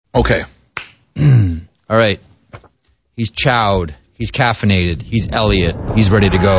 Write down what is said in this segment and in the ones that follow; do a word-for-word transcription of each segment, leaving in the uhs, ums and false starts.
Okay. All right. He's chowed. He's caffeinated. He's Elliot. He's ready to go.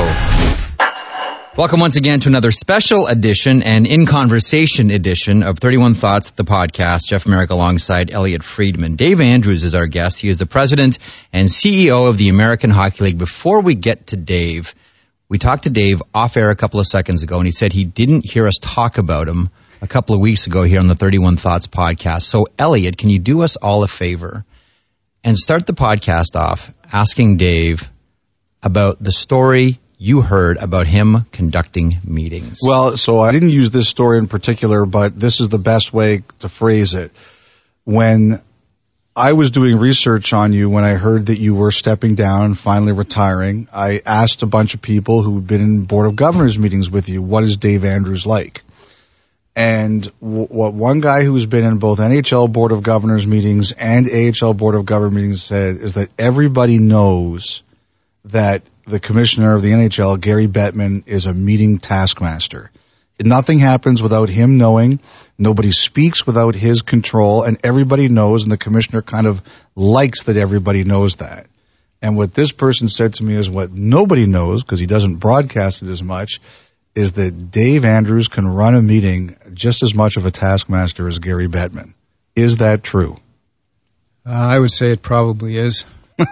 Welcome once again to another special edition and in conversation edition of thirty-one Thoughts, the podcast. Jeff Merrick alongside Elliot Friedman. Dave Andrews is our guest. He is the president and C E O of the American Hockey League. Before we get to Dave, we talked to Dave off air a couple of seconds ago, and he said he didn't hear us talk about him a couple of weeks ago here on the thirty-one Thoughts podcast. So, Elliot, can you do us all a favor and start the podcast off asking Dave about the story you heard about him conducting meetings? Well, so I didn't use this story in particular, but this is the best way to phrase it. When I was doing research on you, when I heard that you were stepping down and finally retiring, I asked a bunch of people who had been in Board of Governors meetings with you, what is Dave Andrews like? And w- what one guy who's been in both N H L Board of Governors meetings and A H L Board of Governors meetings said is that everybody knows that the commissioner of the N H L, Gary Bettman, is a meeting taskmaster. Nothing happens without him knowing. Nobody speaks without his control, and everybody knows, and the commissioner kind of likes that everybody knows that. And what this person said to me is what nobody knows, because he doesn't broadcast it as much, is that Dave Andrews can run a meeting just as much of a taskmaster as Gary Bettman. Is that true? Uh, I would say it probably is. You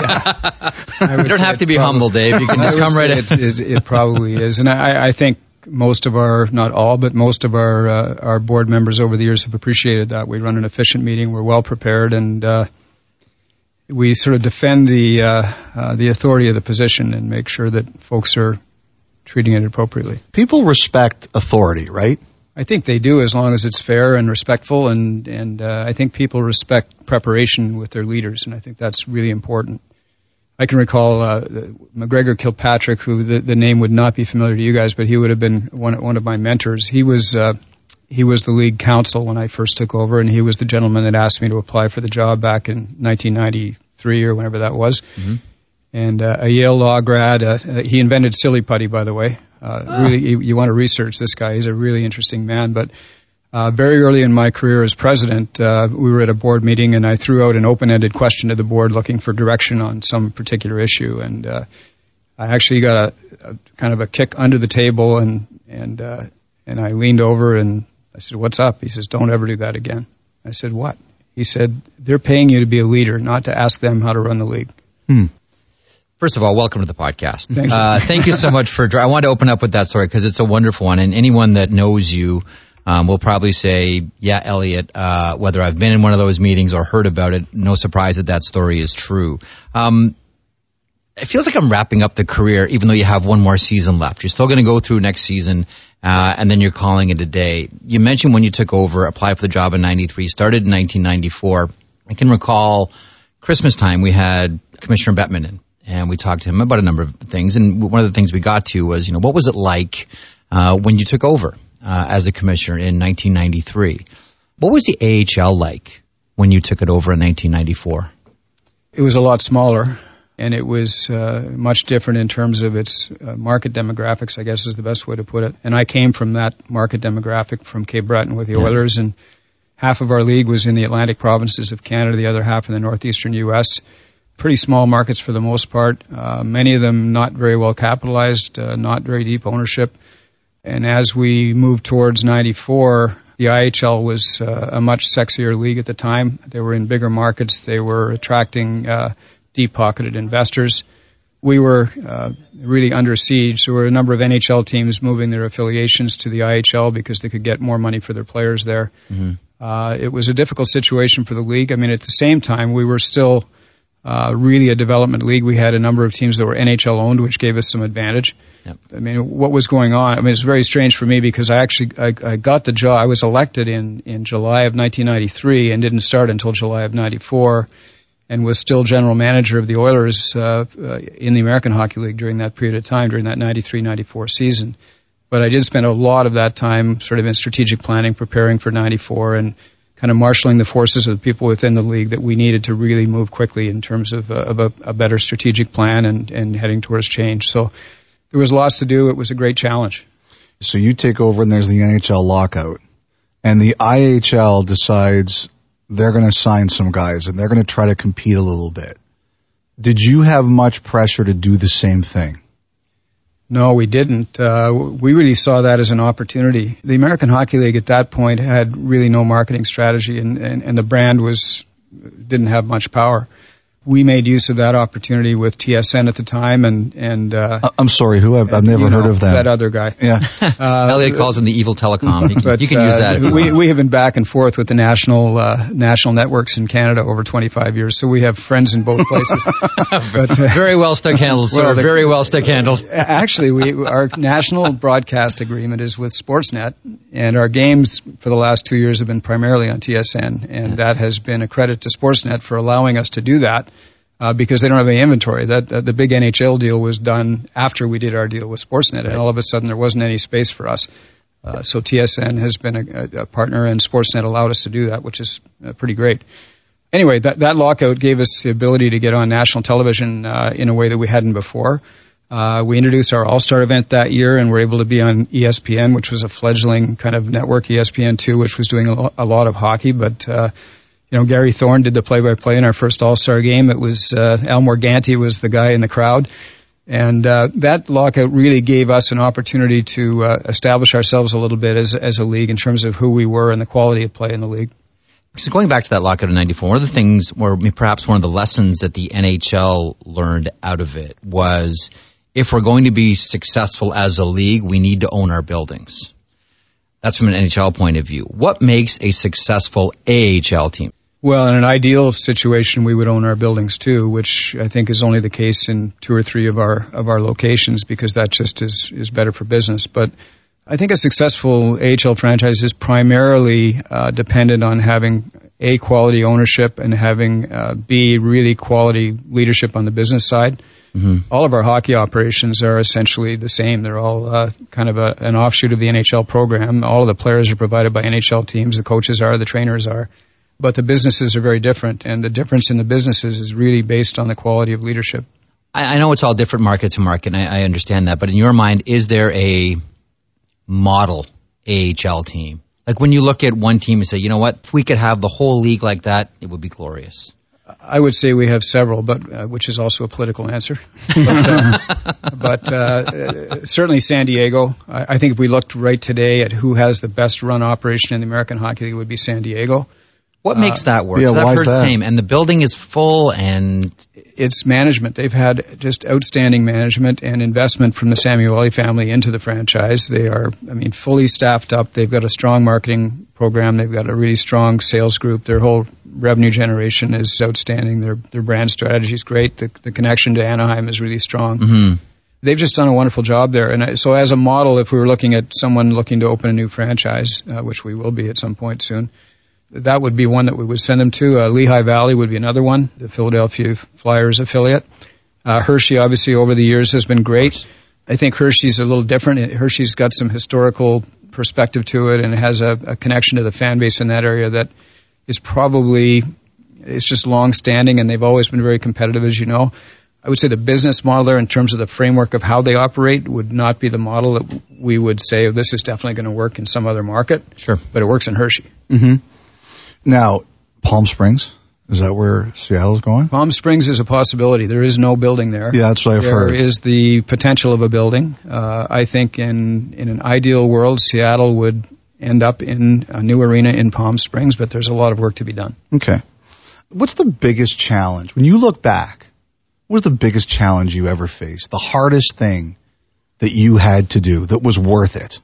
don't have to be probably, humble, Dave. You can just come right in. It, it, it probably is. And I, I think most of our, not all, but most of our uh, our board members over the years have appreciated that. We run an efficient meeting. We're well prepared, and uh, we sort of defend the uh, uh, the authority of the position and make sure that folks are treating it appropriately. People respect authority, right? I think they do, as long as it's fair and respectful, and and uh, I think people respect preparation with their leaders, and I think that's really important. I can recall uh, McGregor Kilpatrick, who the, the name would not be familiar to you guys, but he would have been one one of my mentors. He was uh, he was the league counsel when I first took over, and he was the gentleman that asked me to apply for the job back in nineteen ninety-three or whenever that was. Mm-hmm. And uh, a Yale law grad. Uh, he invented silly putty, by the way. Uh, oh. Really, you, you want to research this guy. He's a really interesting man. But uh, very early in my career as president, uh, we were at a board meeting, and I threw out an open-ended question to the board looking for direction on some particular issue. And uh, I actually got a, a kind of a kick under the table, and and uh, and I leaned over and I said, "What's up?" He says, "Don't ever do that again." I said, "What?" He said, "They're paying you to be a leader, not to ask them how to run the league." Hmm. First of all, welcome to the podcast. Thank you. Uh, thank you so much for, I want to open up with that story because it's a wonderful one. And anyone that knows you um, will probably say, yeah, Elliot, uh, whether I've been in one of those meetings or heard about it, no surprise that that story is true. Um, it feels like I'm wrapping up the career, even though you have one more season left. You're still going to go through next season, uh, and then you're calling it a day. You mentioned when you took over, applied for the job in ninety-three, started in nineteen ninety-four. I can recall Christmas time, we had Commissioner Bettman in. And we talked to him about a number of things. And one of the things we got to was, you know, what was it like uh, when you took over uh, as a commissioner in nineteen ninety-three? What was the A H L like when you took it over in nineteen ninety-four? It was a lot smaller, and it was uh, much different in terms of its uh, market demographics, I guess is the best way to put it. And I came from that market demographic from Cape Breton with the yeah. Oilers, and half of our league was in the Atlantic provinces of Canada, the other half in the northeastern U S Pretty small markets for the most part, uh, many of them not very well capitalized, uh, not very deep ownership. And as we moved towards ninety-four, the I H L was uh, a much sexier league at the time. They were in bigger markets. They were attracting uh, deep-pocketed investors. We were uh, really under siege. There were a number of N H L teams moving their affiliations to the I H L because they could get more money for their players there. Mm-hmm. Uh, it was a difficult situation for the league. I mean, at the same time, we were still Uh, really a development league. We had a number of teams that were N H L owned, which gave us some advantage. Yep. I mean, what was going on? I mean, it's very strange for me because I actually I, I got the job. I was elected in in July of nineteen ninety-three and didn't start until July of ninety-four, and was still general manager of the Oilers uh, uh, in the American Hockey League during that period of time, during that ninety-three ninety-four season. But I did spend a lot of that time sort of in strategic planning, preparing for ninety-four, and kind of marshaling the forces of the people within the league that we needed to really move quickly in terms of, uh, of a, a better strategic plan and, and heading towards change. So there was lots to do. It was a great challenge. So you take over and there's the N H L lockout, and the I H L decides they're going to sign some guys and they're going to try to compete a little bit. Did you have much pressure to do the same thing? No, we didn't. Uh, we really saw that as an opportunity. The American Hockey League at that point had really no marketing strategy, and, and, and the brand was didn't have much power. We made use of that opportunity with T S N at the time, and and uh, I'm sorry, who I've, I've never you know, heard of that. That other guy. Yeah, uh, Elliot calls him the evil telecom. You can, but, you can use that. Uh, we we have been back and forth with the national uh, national networks in Canada over twenty-five years, so we have friends in both places. but, uh, very well stuck handled, sir. Well, the, very well stuck handled. Actually, we our national broadcast agreement is with Sportsnet, and our games for the last two years have been primarily on T S N, and that has been a credit to Sportsnet for allowing us to do that. Uh, because they don't have any inventory. That uh, the big N H L deal was done after we did our deal with Sportsnet, and all of a sudden there wasn't any space for us. Uh, so T S N has been a, a partner, and Sportsnet allowed us to do that, which is uh, pretty great. Anyway, that, that lockout gave us the ability to get on national television uh, in a way that we hadn't before. Uh, we introduced our All-Star event that year, and were able to be on E S P N, which was a fledgling kind of network, E S P N two, which was doing a, lo- a lot of hockey, but uh, You know, Gary Thorne did the play-by-play in our first All-Star game. It was uh, Al Morganti was the guy in the crowd. And uh, that lockout really gave us an opportunity to uh, establish ourselves a little bit as, as a league in terms of who we were and the quality of play in the league. So going back to that lockout in ninety-four, one of the things, or perhaps one of the lessons that the N H L learned out of it was, if we're going to be successful as a league, we need to own our buildings. That's from an N H L point of view. What makes a successful A H L team? Well, in an ideal situation, we would own our buildings too, which I think is only the case in two or three of our of our locations, because that just is is better for business. But I think a successful A H L franchise is primarily uh, dependent on having A, quality ownership, and having uh, B, really quality leadership on the business side. Mm-hmm. All of our hockey operations are essentially the same. They're all uh, kind of a, an offshoot of the N H L program. All of the players are provided by N H L teams. The coaches are, the trainers are. But the businesses are very different, and the difference in the businesses is really based on the quality of leadership. I, I know it's all different market to market, and I, I understand that. But in your mind, is there a model A H L team? Like when you look at one team and say, you know what, if we could have the whole league like that, it would be glorious. I would say we have several, but uh, which is also a political answer. but uh, but uh, certainly San Diego. I, I think if we looked right today at who has the best run operation in the American Hockey League, it would be San Diego. What uh, makes that work? Yeah, I've why heard is that? the same, and the building is full, and it's management. They've had just outstanding management and investment from the Samueli family into the franchise. They are, I mean, fully staffed up. They've got a strong marketing program. They've got a really strong sales group. Their whole revenue generation is outstanding. Their their brand strategy is great. The, the connection to Anaheim is really strong. Mm-hmm. They've just done a wonderful job there. And so as a model, if we were looking at someone looking to open a new franchise, uh, which we will be at some point soon, that would be one that we would send them to. Uh, Lehigh Valley would be another one, the Philadelphia Flyers affiliate. Uh, Hershey, obviously, over the years has been great. I think Hershey's a little different. Hershey's got some historical perspective to it, and it has a, a connection to the fan base in that area that is probably, it's just long-standing, and they've always been very competitive, as you know. I would say the business model there, in terms of the framework of how they operate, would not be the model that we would say, oh, this is definitely going to work in some other market. Sure. But it works in Hershey. Mm-hmm. Now, Palm Springs, is that where Seattle's going? Palm Springs is a possibility. There is no building there. Yeah, that's what I've there heard. There is the potential of a building. Uh, I think in, in an ideal world, Seattle would end up in a new arena in Palm Springs, but there's a lot of work to be done. Okay. What's the biggest challenge? When you look back, what was the biggest challenge you ever faced? The hardest thing that you had to do that was worth it?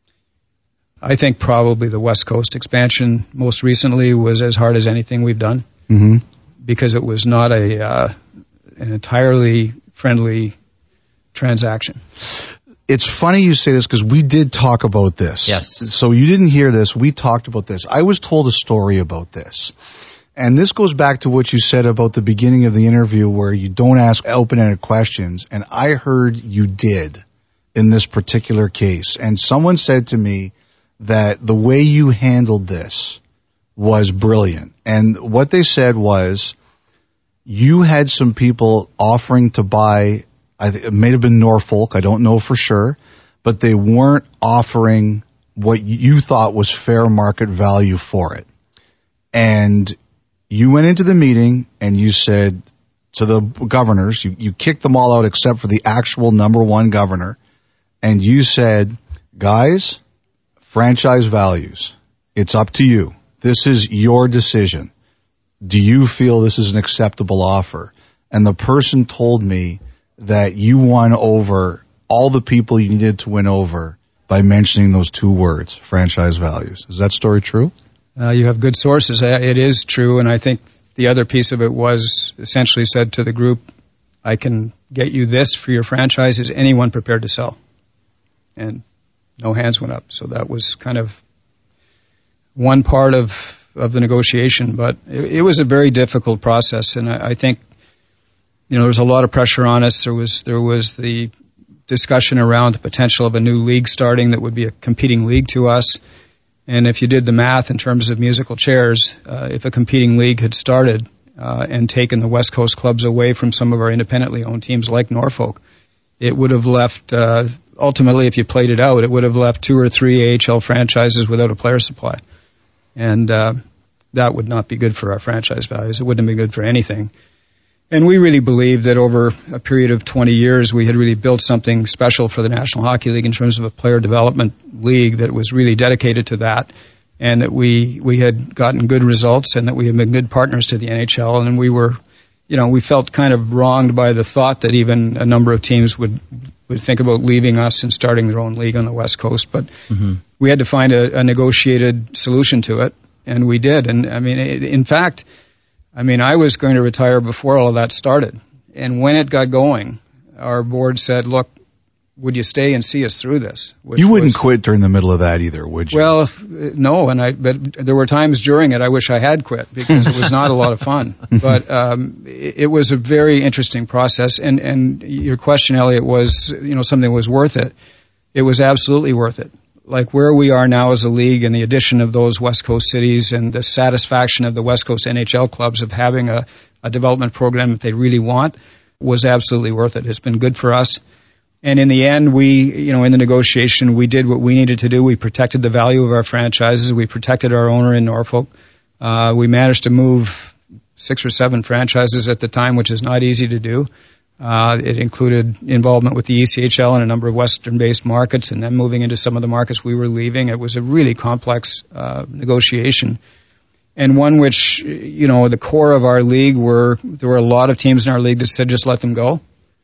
I think probably the West Coast expansion most recently was as hard as anything we've done, mm-hmm. because it was not a uh, an entirely friendly transaction. It's funny you say this because we did talk about this. Yes. So you didn't hear this. We talked about this. I was told a story about this. And this goes back to what you said about the beginning of the interview where you don't ask open-ended questions. And I heard you did in this particular case. And someone said to me that the way you handled this was brilliant. And what they said was you had some people offering to buy, I think it may have been Norfolk, I don't know for sure, but they weren't offering what you thought was fair market value for it. And you went into the meeting and you said to the governors, you, you kicked them all out except for the actual number one governor. And you said, guys, franchise values, it's up to you. This is your decision. Do you feel this is an acceptable offer? And the person told me that you won over all the people you needed to win over by mentioning those two words, franchise values. Is that story true? Uh, you have good sources. It is true, and I think the other piece of it was essentially said to the group, I can get you this for your franchise. Is anyone prepared to sell? And no hands went up. So that was kind of one part of, of the negotiation, but it, it was a very difficult process, and I, I think, you know, there was a lot of pressure on us. There was there was the discussion around the potential of a new league starting that would be a competing league to us. And if you did the math in terms of musical chairs, uh, if a competing league had started uh, and taken the West Coast clubs away from some of our independently owned teams like Norfolk, it would have left, uh, ultimately, if you played it out, it would have left two or three A H L franchises without a player supply. And uh, that would not be good for our franchise values. It wouldn't be good for anything. And we really believed that over a period of twenty years, we had really built something special for the National Hockey League in terms of a player development league that was really dedicated to that, and that we, we had gotten good results and that we had been good partners to the N H L. And we were, you know, we felt kind of wronged by the thought that even a number of teams would, would think about leaving us and starting their own league on the West Coast. But mm-hmm. we had to find a, a negotiated solution to it, and we did. And I mean, it, in fact, I mean, I was going to retire before all of that started. And when it got going, our board said, look, would you stay and see us through this? Which you wouldn't was, quit during the middle of that either, would you? Well, no, and I, but there were times during it I wish I had quit because it was not a lot of fun. But um, it, it was a very interesting process. And, and your question, Elliot, was, you know, something was worth it. It was absolutely worth it. Like where we are now as a league and the addition of those West Coast cities and the satisfaction of the West Coast N H L clubs of having a, a development program that they really want was absolutely worth it. It's been good for us. And in the end, we, you know, in the negotiation, we did what we needed to do. We protected the value of our franchises. We protected our owner in Norfolk. Uh, we managed to move six or seven franchises at the time, which is not easy to do. Uh, it included involvement with the E C H L in a number of Western-based markets and then moving into some of the markets we were leaving. It was a really complex uh, negotiation, and one which, you know, the core of our league were, there were a lot of teams in our league that said just let them go.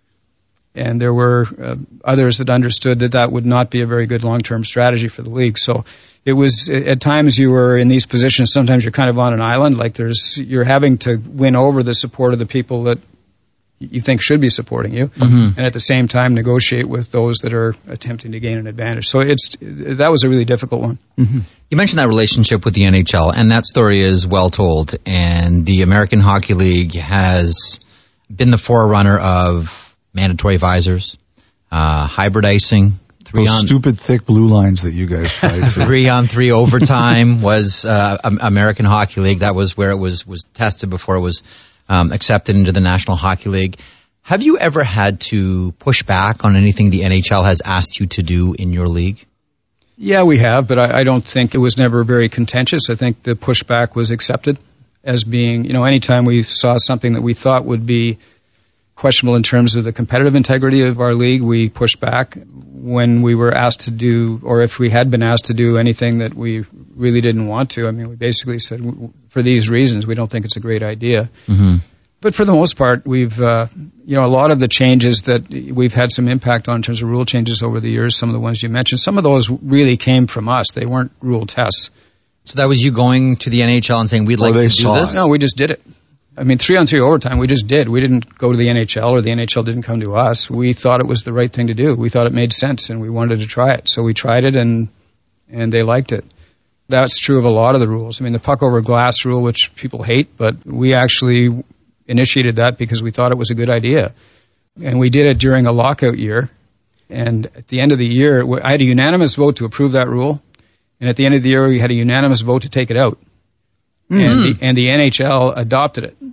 And there were uh, others that understood that that would not be a very good long-term strategy for the league. So it was, at times you were in these positions, sometimes you're kind of on an island, like there's, you're having to win over the support of the people that you think should be supporting you, mm-hmm. and at the same time negotiate with those that are attempting to gain an advantage. So it's that was a really difficult one. Mm-hmm. You mentioned that relationship with the N H L, and that story is well told. And the American Hockey League has been the forerunner of mandatory visors, uh, hybrid icing. Three Those on, stupid thick blue lines that you guys tried to. Three on three overtime was uh, American Hockey League. That was where it was was tested before it was Um, accepted into the National Hockey League. Have you ever had to push back on anything the N H L has asked you to do in your league? Yeah, we have, but I, I don't think it was never very contentious. I think the pushback was accepted as being, you know, anytime we saw something that we thought would be questionable in terms of the competitive integrity of our league, we pushed back. When we were asked to do, or if we had been asked to do anything that we really didn't want to, I mean, we basically said, for these reasons, we don't think it's a great idea. Mm-hmm. But for the most part, we've, uh, you know, a lot of the changes that we've had some impact on in terms of rule changes over the years, some of the ones you mentioned, some of those really came from us. They weren't rule tests. So that was you going to the N H L and saying, we'd like to do this? No, we just did it. I mean, three on three overtime, we just did. We didn't go to the N H L or the N H L didn't come to us. We thought it was the right thing to do. We thought it made sense and we wanted to try it. So we tried it and and they liked it. That's true of a lot of the rules. I mean, the puck over glass rule, which people hate, but we actually initiated that because we thought it was a good idea. And we did it during a lockout year. And at the end of the year, I had a unanimous vote to approve that rule. And at the end of the year, we had a unanimous vote to take it out. Mm-hmm. And, the, and the N H L adopted it.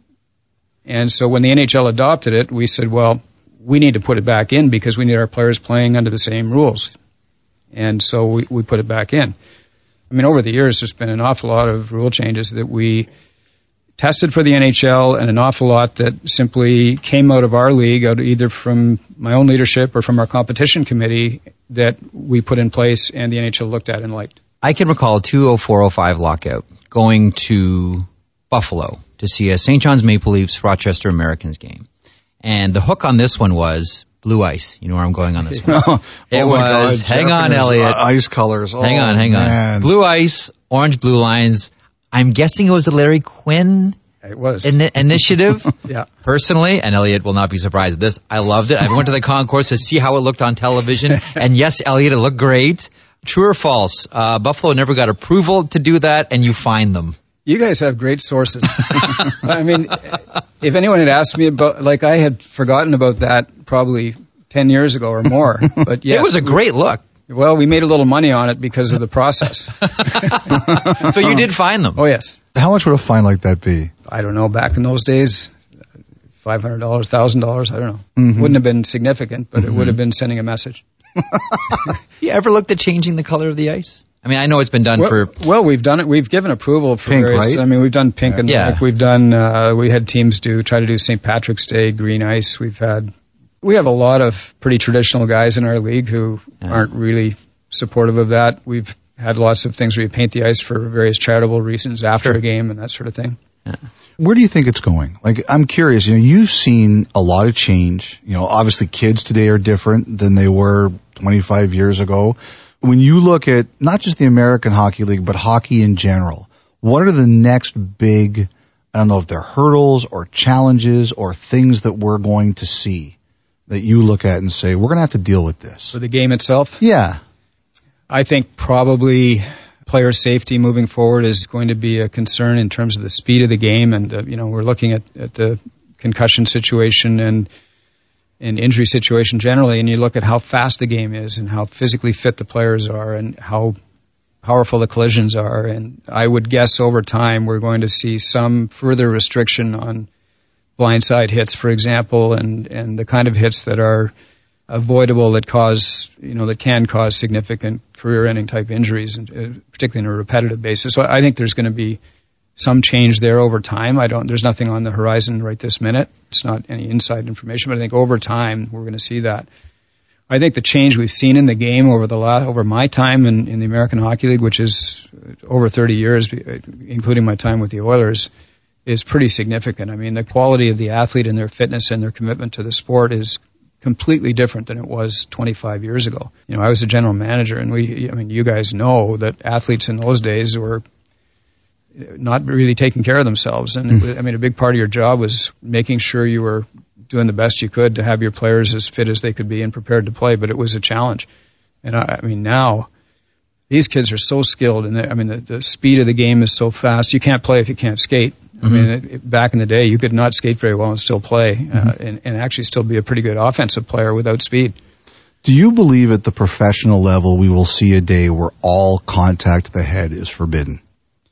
And so when the N H L adopted it, we said, well, we need to put it back in because we need our players playing under the same rules. And so we, we put it back in. I mean, over the years, there's been an awful lot of rule changes that we tested for the N H L, and an awful lot that simply came out of our league, out either from my own leadership or from our competition committee, that we put in place and the N H L looked at and liked. I can recall a two oh four oh five lockout going to Buffalo to see a Saint John's Maple Leafs Rochester Americans game. And the hook on this one was blue ice. You know where I'm going on this one. oh, it oh was, God, hang on, Elliot. Ice colors. Oh, hang on, hang man. on. Blue ice, orange blue lines. I'm guessing it was a Larry Quinn it was. in- initiative. Yeah. Personally, and Elliot will not be surprised at this, I loved it. I went to the concourse to see how it looked on television. And yes, Elliot, it looked great. True or false? Uh, Buffalo never got approval to do that, and you fined them. You guys have great sources. I mean, if anyone had asked me about, like, I had forgotten about that probably ten years ago or more. But yes, it was a great look. Well, we made a little money on it because of the process. So you did find them. Oh, yes. How much would a fine like that be? I don't know. Back in those days, five hundred dollars, one thousand dollars, I don't know. Mm-hmm. Wouldn't have been significant, but mm-hmm. it would have been sending a message. You ever looked at changing the color of the ice? I mean, I know it's been done well, for... Well, we've done it. We've given approval for pink, various... right? I mean, we've done pink yeah. and yeah. like we've done... Uh, we had teams do try to do Saint Patrick's Day green ice. We've had... We have a lot of pretty traditional guys in our league who yeah. aren't really supportive of that. We've had lots of things where you paint the ice for various charitable reasons after sure. a game and that sort of thing. Yeah. Where do you think it's going? Like, I'm curious, you know, you've seen a lot of change. You know, obviously kids today are different than they were twenty-five years ago. When you look at not just the American Hockey League, but hockey in general, what are the next big, I don't know if they're hurdles or challenges or things that we're going to see that you look at and say, we're going to have to deal with this? For the game itself? Yeah. I think probably player safety moving forward is going to be a concern in terms of the speed of the game. And, uh, you know, we're looking at, at the concussion situation and and injury situation generally, and you look at how fast the game is and how physically fit the players are and how powerful the collisions are. And I would guess over time we're going to see some further restriction on blindside hits, for example, and, and the kind of hits that are avoidable that cause, you know, that can cause significant career-ending type injuries, and, uh, particularly on a repetitive basis. So I think there's going to be some change there over time. I don't, there's nothing on the horizon right this minute. It's not any inside information, but I think over time we're going to see that. I think the change we've seen in the game over the last, over my time in, in the American Hockey League, which is over thirty years, including my time with the Oilers, is pretty significant. I mean, the quality of the athlete and their fitness and their commitment to the sport is completely different than it was twenty-five years ago. You know, I was a general manager, and we, I mean, you guys know that athletes in those days were not really taking care of themselves. And it was, I mean, a big part of your job was making sure you were doing the best you could to have your players as fit as they could be and prepared to play, but it was a challenge. And I, I mean, now these kids are so skilled, and they, I mean, the, the speed of the game is so fast. You can't play if you can't skate. Mm-hmm. I mean, it, it, back in the day, you could not skate very well and still play, mm-hmm. uh, and, and actually still be a pretty good offensive player without speed. Do you believe at the professional level we will see a day where all contact to the head is forbidden?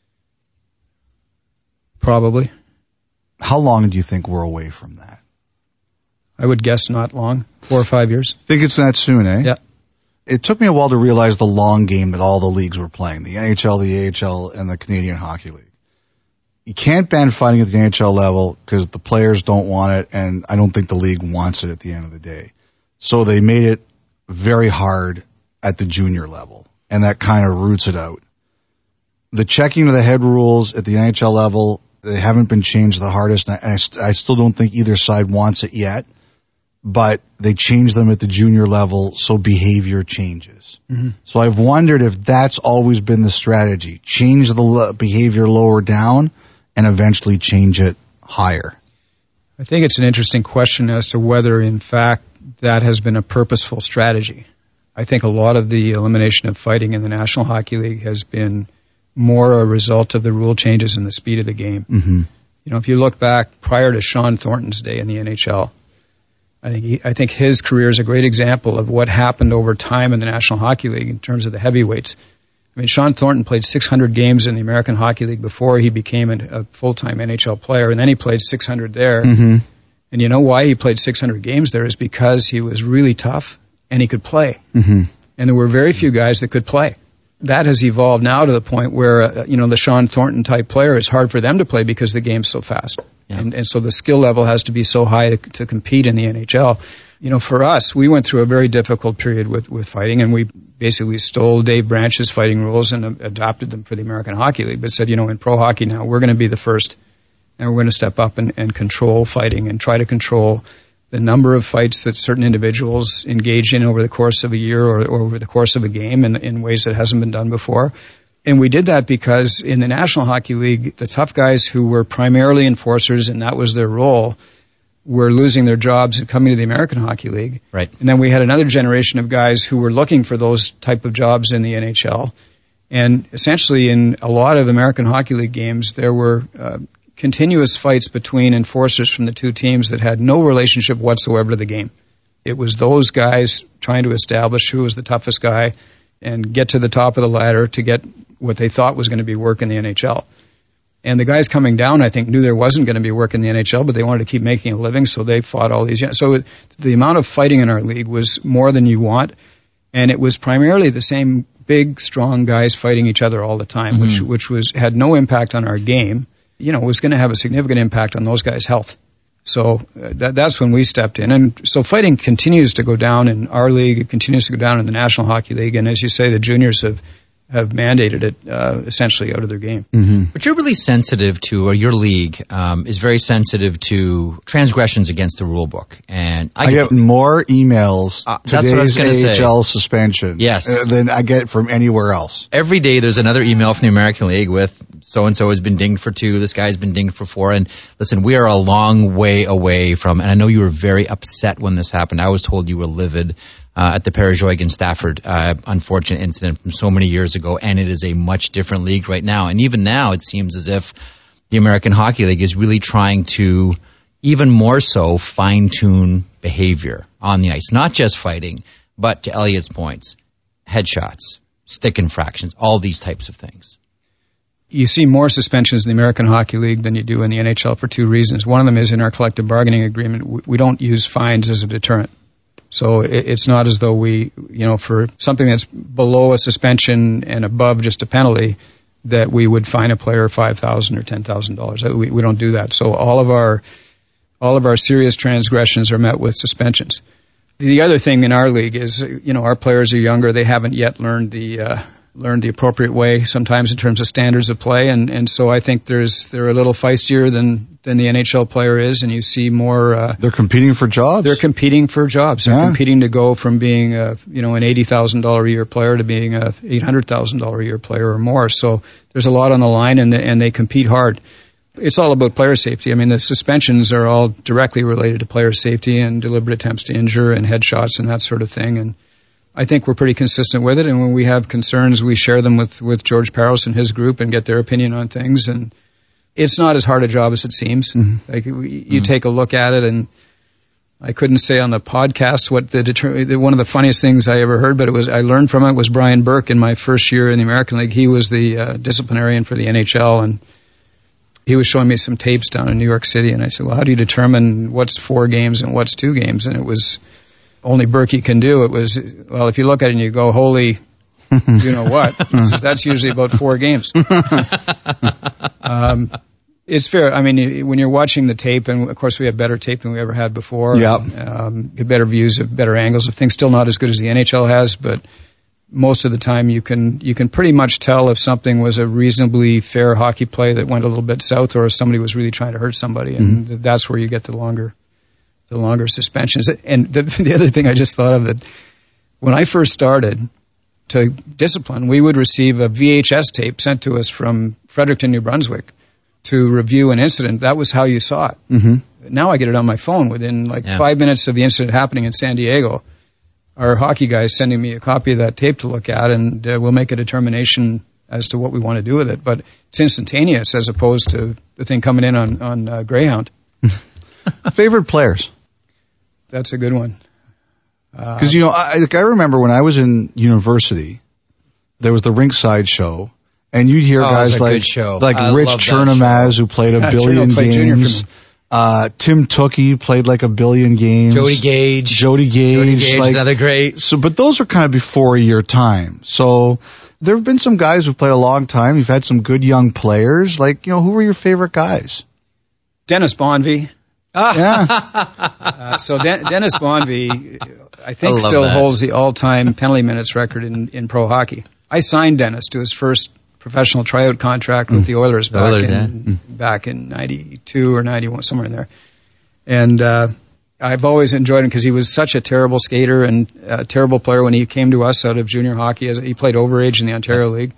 Probably. How long do you think we're away from that? I would guess not long. Four or five years. Think it's that soon, eh? Yeah. It took me a while to realize the long game that all the leagues were playing, the N H L, the A H L, and the Canadian Hockey League. You can't ban fighting at the N H L level because the players don't want it, and I don't think the league wants it at the end of the day. So they made it very hard at the junior level, and that kind of roots it out. The checking of the head rules at the N H L level, they haven't been changed the hardest, and I, I still don't think either side wants it yet, but they changed them at the junior level so behavior changes. Mm-hmm. So I've wondered if that's always been the strategy, change the l- behavior lower down and eventually change it higher. I think it's an interesting question as to whether, in fact, that has been a purposeful strategy. I think a lot of the elimination of fighting in the National Hockey League has been more a result of the rule changes and the speed of the game. Mm-hmm. You know, if you look back prior to Sean Thornton's day in the N H L, I think he, I think his career is a great example of what happened over time in the National Hockey League in terms of the heavyweights. I mean, Sean Thornton played six hundred games in the American Hockey League before he became a, a full-time N H L player, and then he played six hundred there. Mm-hmm. And you know why he played six hundred games there is because he was really tough and he could play. Mm-hmm. And there were very few guys that could play. that has evolved now to the point where, uh, you know, the Sean Thornton type player, it's hard for them to play because the game's so fast. Yeah. And, and so the skill level has to be so high to, to compete in the N H L. You know, for us, we went through a very difficult period with, with fighting, and we basically stole Dave Branch's fighting rules and uh, adopted them for the American Hockey League, but said, you know, in pro hockey now, we're going to be the first, and we're going to step up and, and control fighting and try to control the number of fights that certain individuals engage in over the course of a year or, or over the course of a game in, in ways that hasn't been done before. And we did that because in the National Hockey League, the tough guys who were primarily enforcers and that was their role were losing their jobs and coming to the American Hockey League. Right. And then we had another generation of guys who were looking for those type of jobs in the N H L. And essentially in a lot of American Hockey League games, there were uh, continuous fights between enforcers from the two teams that had no relationship whatsoever to the game. It was those guys trying to establish who was the toughest guy and get to the top of the ladder to get what they thought was going to be work in the N H L. And the guys coming down, I think, knew there wasn't going to be work in the N H L, but they wanted to keep making a living, so they fought all these. So it, the amount of fighting in our league was more than you want, and it was primarily the same big, strong guys fighting each other all the time, mm-hmm. which which was had no impact on our game. You know, it was going to have a significant impact on those guys' health. So uh, that, that's when we stepped in. And so fighting continues to go down in our league. It continues to go down in the National Hockey League. And as you say, the juniors have, have mandated it uh, essentially out of their game. Mm-hmm. But you're really sensitive to, or your league um, is very sensitive to transgressions against the rule book. And I, I get, get more emails uh, today's A H L say. suspension yes. uh, than I get from anywhere else. Every day there's another email from the American League with so-and-so has been dinged for two, this guy's been dinged for four. And listen, we are a long way away from, and I know you were very upset when this happened. I was told you were livid uh, at the Parajoygan Stafford uh, unfortunate incident from so many years ago, and it is a much different league right now. And even now it seems as if the American Hockey League is really trying to even more so fine-tune behavior on the ice. Not just fighting, but to Elliott's points, headshots, stick infractions, all these types of things. You see more suspensions in the American Hockey League than you do in the N H L for two reasons. One of them is in our collective bargaining agreement, we don't use fines as a deterrent. So it's not as though we, you know, for something that's below a suspension and above just a penalty, that we would fine a player five thousand dollars or ten thousand dollars. We, we don't do that. So all of our, all of our serious transgressions are met with suspensions. The other thing in our league is, you know, our players are younger. They haven't yet learned the, uh, learned the appropriate way sometimes in terms of standards of play. And, and so I think there's, they're a little feistier than, than the N H L player is. And you see more, uh, they're competing for jobs. They're competing for jobs. They're yeah. competing to go from being a, you know, an eighty thousand dollars a year player to being a eight hundred thousand dollars a year player or more. So there's a lot on the line and, the, and they compete hard. It's all about player safety. I mean, the suspensions are all directly related to player safety and deliberate attempts to injure and headshots and that sort of thing. And I think we're pretty consistent with it, and when we have concerns, we share them with, with George Parros and his group and get their opinion on things. And it's not as hard a job as it seems. Mm-hmm. Like we, you mm-hmm. take a look at it, and I couldn't say on the podcast what the deter- one of the funniest things I ever heard, but it was I learned from it was Brian Burke in my first year in the American League. He was the uh, disciplinarian for the N H L, and he was showing me some tapes down in New York City, and I said, "Well, how do you determine what's four games and what's two games?" And it was only Berkey can do. It was, well, if you look at it and you go, holy, you know what, that's usually about four games. um, it's fair. I mean, when you're watching the tape, and of course we have better tape than we ever had before. Yeah. Um, get better views, better angles of things. Still not as good as the N H L has, but most of the time you can you can pretty much tell if something was a reasonably fair hockey play that went a little bit south, or if somebody was really trying to hurt somebody, and mm-hmm. that's where you get the longer. the longer suspensions. And the, the other thing I just thought of, that when I first started to discipline, we would receive a V H S tape sent to us from Fredericton, New Brunswick to review an incident. That was how you saw it. Mm-hmm. Now I get it on my phone within like yeah. five minutes of the incident happening in San Diego. Our hockey guy is sending me a copy of that tape to look at, and uh, we'll make a determination as to what we want to do with it. But it's instantaneous as opposed to the thing coming in on, on uh, Greyhound. Favorite players? That's a good one. Because, uh, you know, I, I remember when I was in university, there was the Rinkside show, and you'd hear oh, guys like, like I Rich Chernamaz, who played a billion games. Uh, Tim Tookie played like a billion games. Jody Gage. Jody Gage. Jody Gage, like, another great. So, but those are kind of before your time. So there have been some guys who've played a long time. You've had some good young players. Like, you know, who were your favorite guys? Dennis Bonvie. Yeah. uh, so De- Dennis Bonvie, I think, I still that. holds the all-time penalty minutes record in, in pro hockey. I signed Dennis to his first professional tryout contract with mm. the Oilers back Oilers, in yeah. back in ninety-two or ninety-one, somewhere in there. And uh, I've always enjoyed him because he was such a terrible skater and a terrible player when he came to us out of junior hockey. As he played overage in the Ontario League.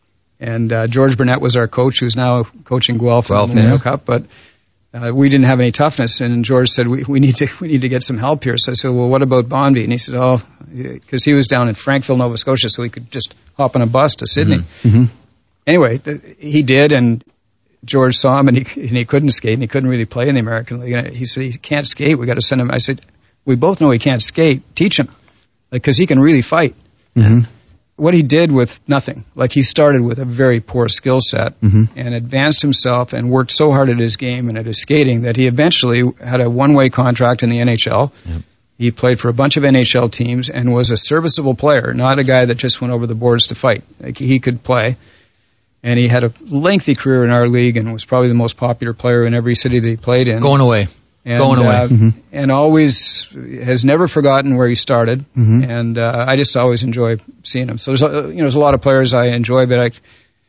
And uh, George Burnett was our coach, who's now coaching Guelph, Guelph in the yeah. Memorial Cup. But uh, we didn't have any toughness, and George said, we, we need to we need to get some help here. So I said, well, what about Bonvie? And he said, oh, because he was down in Frankville, Nova Scotia, so he could just hop on a bus to Sydney. Mm-hmm. Mm-hmm. Anyway, he did, and George saw him, and he and he couldn't skate, and he couldn't really play in the American League. And he said, he can't skate. We got to send him. I said, we both know he can't skate. Teach him, because like, he can really fight. Mm-hmm. What he did with nothing, like he started with a very poor skill set mm-hmm. and advanced himself and worked so hard at his game and at his skating that he eventually had a one-way contract in the N H L. Yep. He played for a bunch of N H L teams and was a serviceable player, not a guy that just went over the boards to fight. Like, he could play. And he had a lengthy career in our league and was probably the most popular player in every city that he played in. Going away. And, Going away. Uh, mm-hmm. And always has never forgotten where he started. Mm-hmm. And uh, I just always enjoy seeing him. So there's a, you know there's a lot of players I enjoy, but I,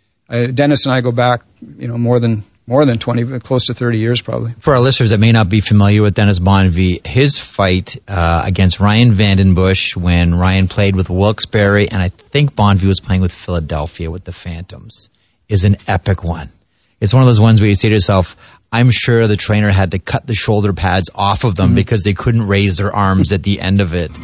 I Dennis and I go back you know more than more than twenty, close to thirty years probably. For our listeners that may not be familiar with Dennis Bonvie, his fight uh, against Ryan Vandenbush when Ryan played with Wilkes-Barre, and I think Bonvie was playing with Philadelphia with the Phantoms, is an epic one. It's one of those ones where you say to yourself, I'm sure the trainer had to cut the shoulder pads off of them mm-hmm. because they couldn't raise their arms at the end of it.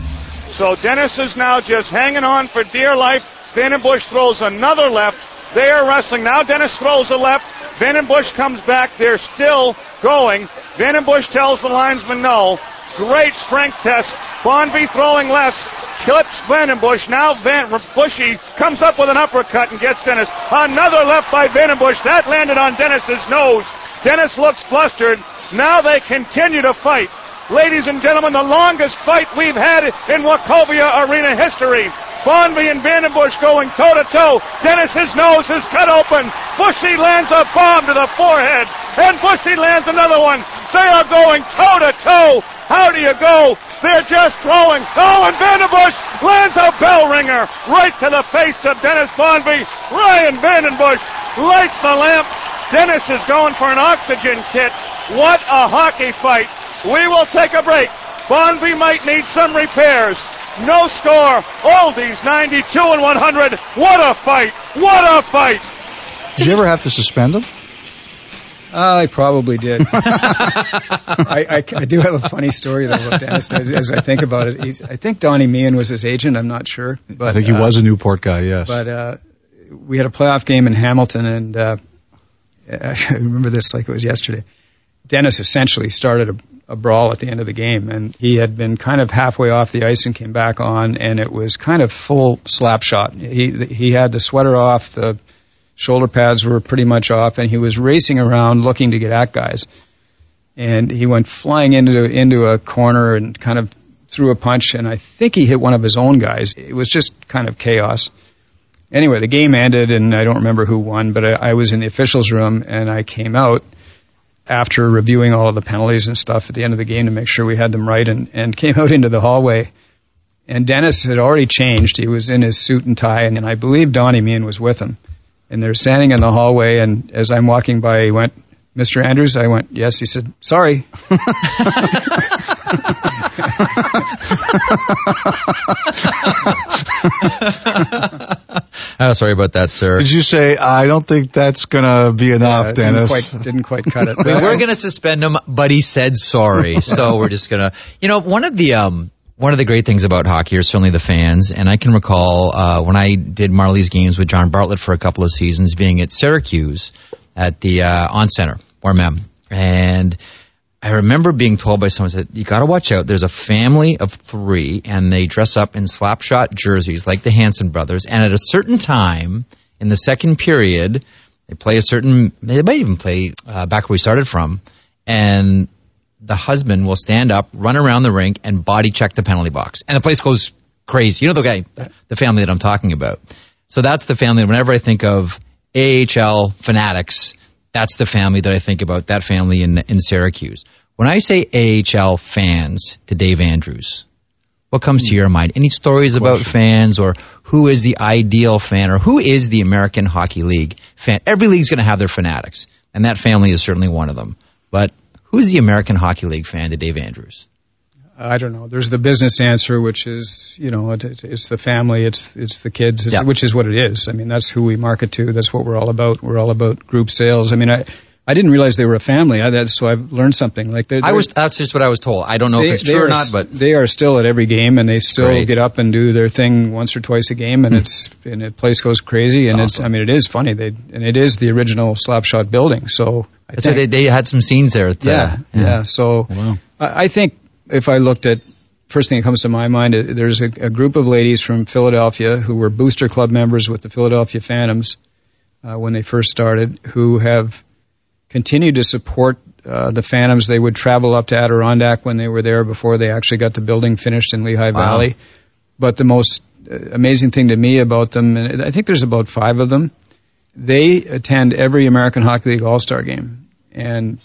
So Dennis is now just hanging on for dear life. Vandenbush throws another left. They are wrestling. Now Dennis throws a left. Vandenbush comes back. They're still going. Vandenbush tells the linesman no. Great strength test. Bonvie throwing lefts. Clips Vandenbush. Now Van Bushy comes up with an uppercut and gets Dennis. Another left by Vandenbush. That landed on Dennis's nose. Dennis looks flustered. Now they continue to fight. Ladies and gentlemen, the longest fight we've had in Wachovia Arena history. Bonvie and Vandenbush going toe-to-toe. Dennis's nose is cut open. Bushy lands a bomb to the forehead. And Bushy lands another one. They are going toe-to-toe. How do you go? They're just throwing. Oh, and Vandenbush lands a bell ringer right to the face of Dennis Bonvie. Ryan Vandenbush lights the lamp. Dennis is going for an oxygen kit. What a hockey fight. We will take a break. Bonvie might need some repairs. No score. Oldies ninety-two and one hundred. What a fight. What a fight. Did you ever have to suspend him? Uh, I probably did. I, I, I do have a funny story though about Dennis as, as I think about it. He's, I think Donnie Meehan was his agent. I'm not sure. But, I think he uh, was a Newport guy, yes. But uh, we had a playoff game in Hamilton, and uh, I remember this like it was yesterday. Dennis essentially started a, a brawl at the end of the game, and he had been kind of halfway off the ice and came back on, and it was kind of full slap shot. He he had the sweater off, the shoulder pads were pretty much off, and he was racing around looking to get at guys. And he went flying into into a corner and kind of threw a punch, and I think he hit one of his own guys. It was just kind of chaos. Anyway, the game ended, and I don't remember who won, but I, I was in the officials' room, and I came out after reviewing all of the penalties and stuff at the end of the game to make sure we had them right, and, and came out into the hallway. And Dennis had already changed. He was in his suit and tie, and, and I believe Donnie Meehan was with him. And they're standing in the hallway, and as I'm walking by, he went, Mister Andrews? I went, yes. He said, sorry. Oh, sorry about that, sir. Did you say, I don't think that's going to be enough, uh, Dennis? Didn't quite, didn't quite cut it. We were going to suspend him, but he said sorry. So we're just going to, you know, one of the, um, one of the great things about hockey are certainly the fans. And I can recall, uh, when I did Marlies games with John Bartlett for a couple of seasons, being at Syracuse at the, uh, on center, or Mem. And I remember being told by someone that you got to watch out. There's a family of three, and they dress up in slapshot jerseys like the Hanson brothers. And at a certain time in the second period, they play a certain. They might even play uh, back where we started from. and the husband will stand up, run around the rink, and body check the penalty box. And the place goes crazy. You know the guy, the family that I'm talking about. So that's the family. Whenever I think of A H L fanatics, that's the family that I think about, that family in in Syracuse. When I say A H L fans to Dave Andrews, what comes to your mind? Any stories about fans, or who is the ideal fan, or who is the American Hockey League fan? Every league's going to have their fanatics, and that family is certainly one of them. But who's the American Hockey League fan to Dave Andrews? I don't know. There's the business answer, which is, you know, it, it's the family, it's it's the kids, it's, yeah. which is what it is. I mean, that's who we market to. That's what we're all about. We're all about group sales. I mean, I I didn't realize they were a family. I, that, so I've learned something. Like they're, they're, I was. That's just what I was told. I don't know they, if it's true or are, not, but they are still at every game, and they still Great. get up and do their thing once or twice a game, and mm. it's and the place goes crazy, and awesome. it's. I mean, it is funny. They and it is the original Slapshot building. So I that's think, they, they had some scenes there. At, yeah, uh, yeah, yeah. So wow. I, I think if I looked at. First thing that comes to my mind, there's a, a group of ladies from Philadelphia who were booster club members with the Philadelphia Phantoms uh, when they first started, who have continued to support uh, the Phantoms. They would travel up to Adirondack when they were there before they actually got the building finished in Lehigh wow. Valley. But the most amazing thing to me about them, and I think there's about five of them, they attend every American Hockey League All-Star game. And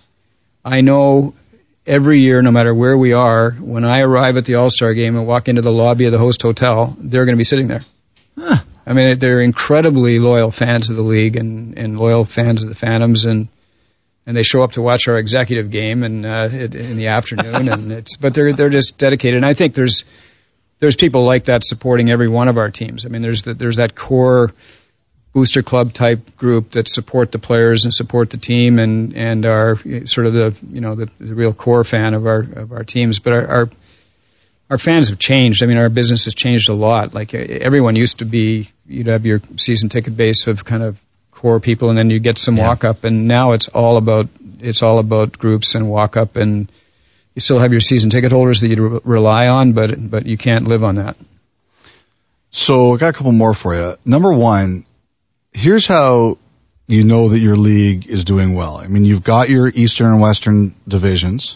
I know... Every year, no matter where we are, when I arrive at the All-Star game and walk into the lobby of the host hotel, they're going to be sitting there. Huh. I mean, they're incredibly loyal fans of the league and, and loyal fans of the Phantoms, and and they show up to watch our executive game and uh, in the afternoon. and it's but they're they're just dedicated. And I think there's there's people like that supporting every one of our teams. I mean, there's the, there's that core booster club type group that support the players and support the team and, and are sort of the, you know, the, the real core fan of our, of our teams. But our, our, our fans have changed. I mean, our business has changed a lot. Like everyone used to be, you'd have your season ticket base of kind of core people and then you get some yeah. walk up, and now it's all about, it's all about groups and walk up, and you still have your season ticket holders that you re- rely on, but, but you can't live on that. So I got a couple more for you. Number one, here's how you know that your league is doing well. I mean, you've got your Eastern and Western divisions.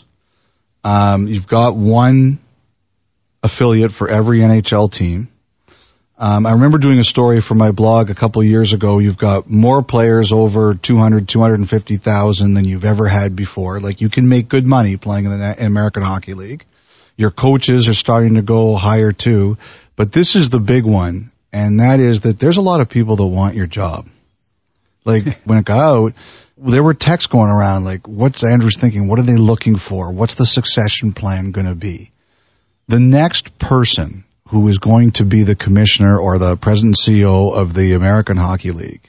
Um, you've got one affiliate for every N H L team. Um, I remember doing a story for my blog a couple of years ago. You've got more players over two hundred, two hundred fifty thousand than you've ever had before. Like, you can make good money playing in the American Hockey League. Your coaches are starting to go higher too. But this is the big one. And that is that there's a lot of people that want your job. Like, when it got out, there were texts going around like, what's Andrews thinking? What are they looking for? What's the succession plan going to be? The next person who is going to be the commissioner or the president and C E O of the American Hockey League,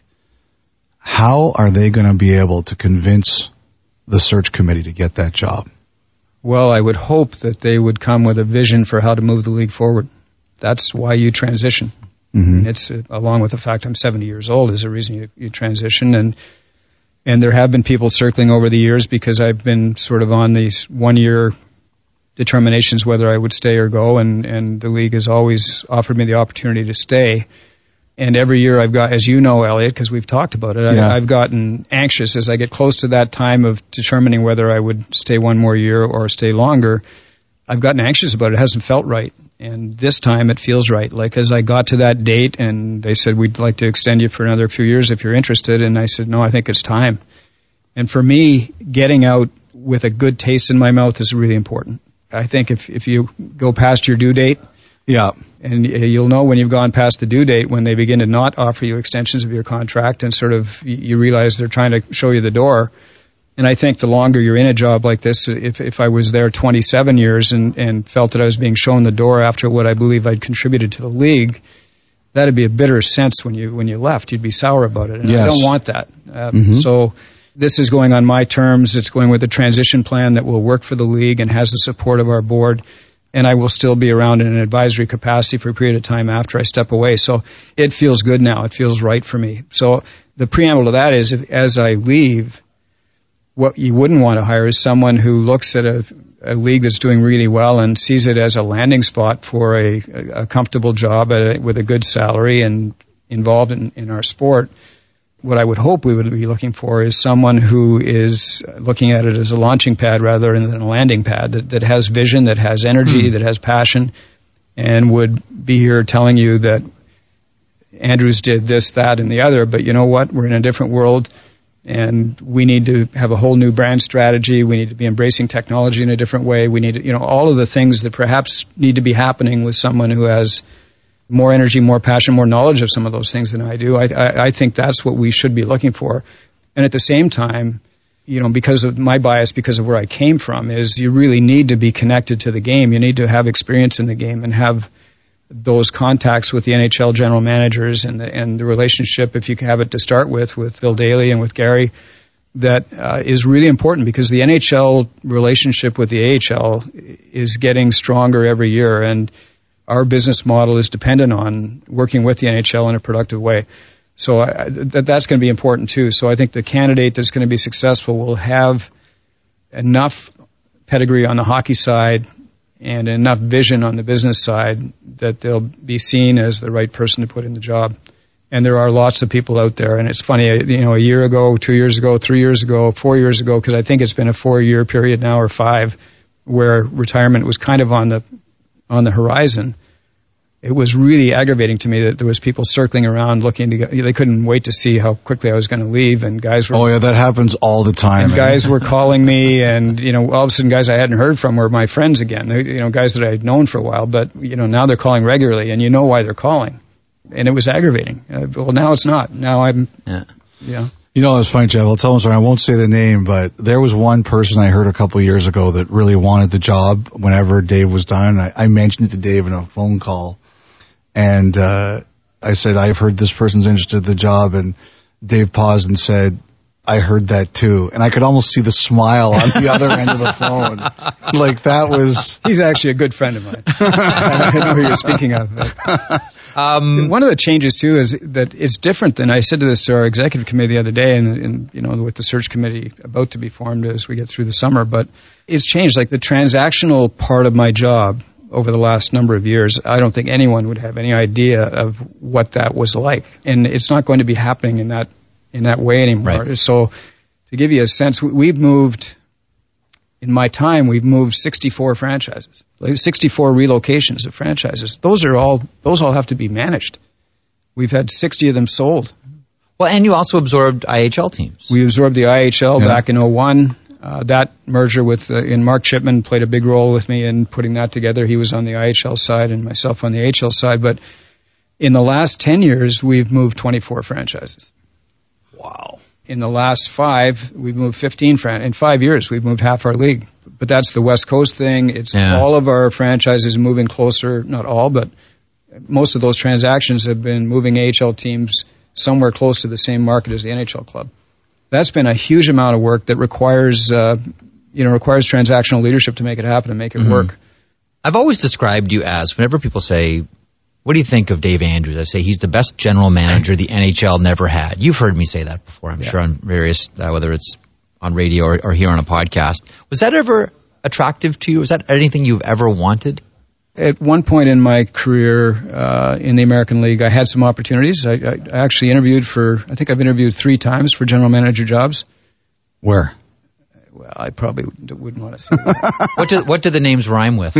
how are they going to be able to convince the search committee to get that job? Well, I would hope that they would come with a vision for how to move the league forward. That's why you transition. Mm-hmm. And it's uh, along with the fact I'm seventy years old is a reason you, you transition. And and there have been people circling over the years because I've been sort of on these one-year determinations whether I would stay or go, and, and the league has always offered me the opportunity to stay. And every year I've got, as you know, Elliot, because we've talked about it, yeah. I, I've gotten anxious as I get close to that time of determining whether I would stay one more year or stay longer. I've gotten anxious about it. It hasn't felt right. And this time it feels right. Like, as I got to that date and they said, we'd like to extend you for another few years if you're interested. And I said, no, I think it's time. And for me, getting out with a good taste in my mouth is really important. I think if, if you go past your due date, yeah, and you'll know when you've gone past the due date when they begin to not offer you extensions of your contract and sort of you realize they're trying to show you the door. And I think the longer you're in a job like this, if if I was there twenty-seven years and, and felt that I was being shown the door after what I believe I'd contributed to the league, that'd be a bitter sense when you when you left. You'd be sour about it. And yes. I don't want that. Uh, mm-hmm. So this is going on my terms. It's going with a transition plan that will work for the league and has the support of our board. And I will still be around in an advisory capacity for a period of time after I step away. So it feels good now. It feels right for me. So the preamble to that is, if, as I leave, what you wouldn't want to hire is someone who looks at a, a league that's doing really well and sees it as a landing spot for a, a comfortable job at a, with a good salary and involved in, in our sport, what I would hope we would be looking for is someone who is looking at it as a launching pad rather than a landing pad, that, that has vision, that has energy, mm. that has passion, and would be here telling you that Andrews did this, that, and the other, but you know what? We're in a different world, and we need to have a whole new brand strategy. We need to be embracing technology in a different way. We need to, you know, all of the things that perhaps need to be happening with someone who has more energy, more passion, more knowledge of some of those things than I do. I, I, I think that's what we should be looking for. And at the same time, you know, because of my bias, because of where I came from, is you really need to be connected to the game. You need to have experience in the game and have those contacts with the N H L general managers and the, and the relationship, if you have it to start with, with Bill Daly and with Gary, that uh, is really important, because the N H L relationship with the A H L is getting stronger every year, and our business model is dependent on working with the N H L in a productive way. So I, that, that's going to be important too. So I think the candidate that's going to be successful will have enough pedigree on the hockey side and enough vision on the business side that they'll be seen as the right person to put in the job. And there are lots of people out there. And it's funny, you know, a year ago, two years ago, three years ago, four years ago, because I think it's been a four-year period now, or five, where retirement was kind of on the on the horizon. It was really aggravating to me that there was people circling around looking to get, they couldn't wait to see how quickly I was going to leave, and guys were... Oh yeah, that happens all the time. And guys were calling me, and, you know, all of a sudden guys I hadn't heard from were my friends again, you know, guys that I had known for a while, but, you know, now they're calling regularly, and you know why they're calling. And it was aggravating. Uh, well, now it's not. Now I'm... Yeah. Yeah. You know, it's funny, Jeff. I'll tell them something. I won't say the name, but there was one person I heard a couple of years ago that really wanted the job whenever Dave was done. I, I mentioned it to Dave in a phone call. And uh I said, I've heard this person's interested in the job. And Dave paused and said, I heard that too. And I could almost see the smile on the other end of the phone. Like, that was... He's actually a good friend of mine. I know who you're speaking of. Um, One of the changes, too, is that it's different than... I said to this to our executive committee the other day, and, and you know, with the search committee about to be formed as we get through the summer, but it's changed. Like, the transactional part of my job over the last number of years, I don't think anyone would have any idea of what that was like. And it's not going to be happening in that in that way anymore. Right. So to give you a sense, we've moved, in my time, we've moved sixty-four franchises, like sixty-four relocations of franchises. Those are all, those all have to be managed. We've had sixty of them sold. Well, and you also absorbed I H L teams. We absorbed the I H L yeah. back in oh one. Uh, that merger with, uh, and Mark Chipman played a big role with me in putting that together. He was on the I H L side and myself on the A H L side. But in the last ten years, we've moved twenty-four franchises. Wow. In the last five, we've moved fifteen franchises. In five years, we've moved half our league. But that's the West Coast thing. It's yeah. all of our franchises moving closer, not all, but most of those transactions have been moving A H L teams somewhere close to the same market as the N H L club. That's been a huge amount of work that requires, uh, you know, requires transactional leadership to make it happen and make it mm-hmm. work. I've always described you as, whenever people say, what do you think of Dave Andrews? I say he's the best general manager the N H L never had. You've heard me say that before, I'm yeah. sure, on various, uh, whether it's on radio or, or here on a podcast. Was that ever attractive to you? Was that anything you've ever wanted? At one point in my career uh, in the American League, I had some opportunities. I, I actually interviewed for, I think I've interviewed three times for general manager jobs. Where? Well, I probably wouldn't want to say that. what, do, what do the names rhyme with? Does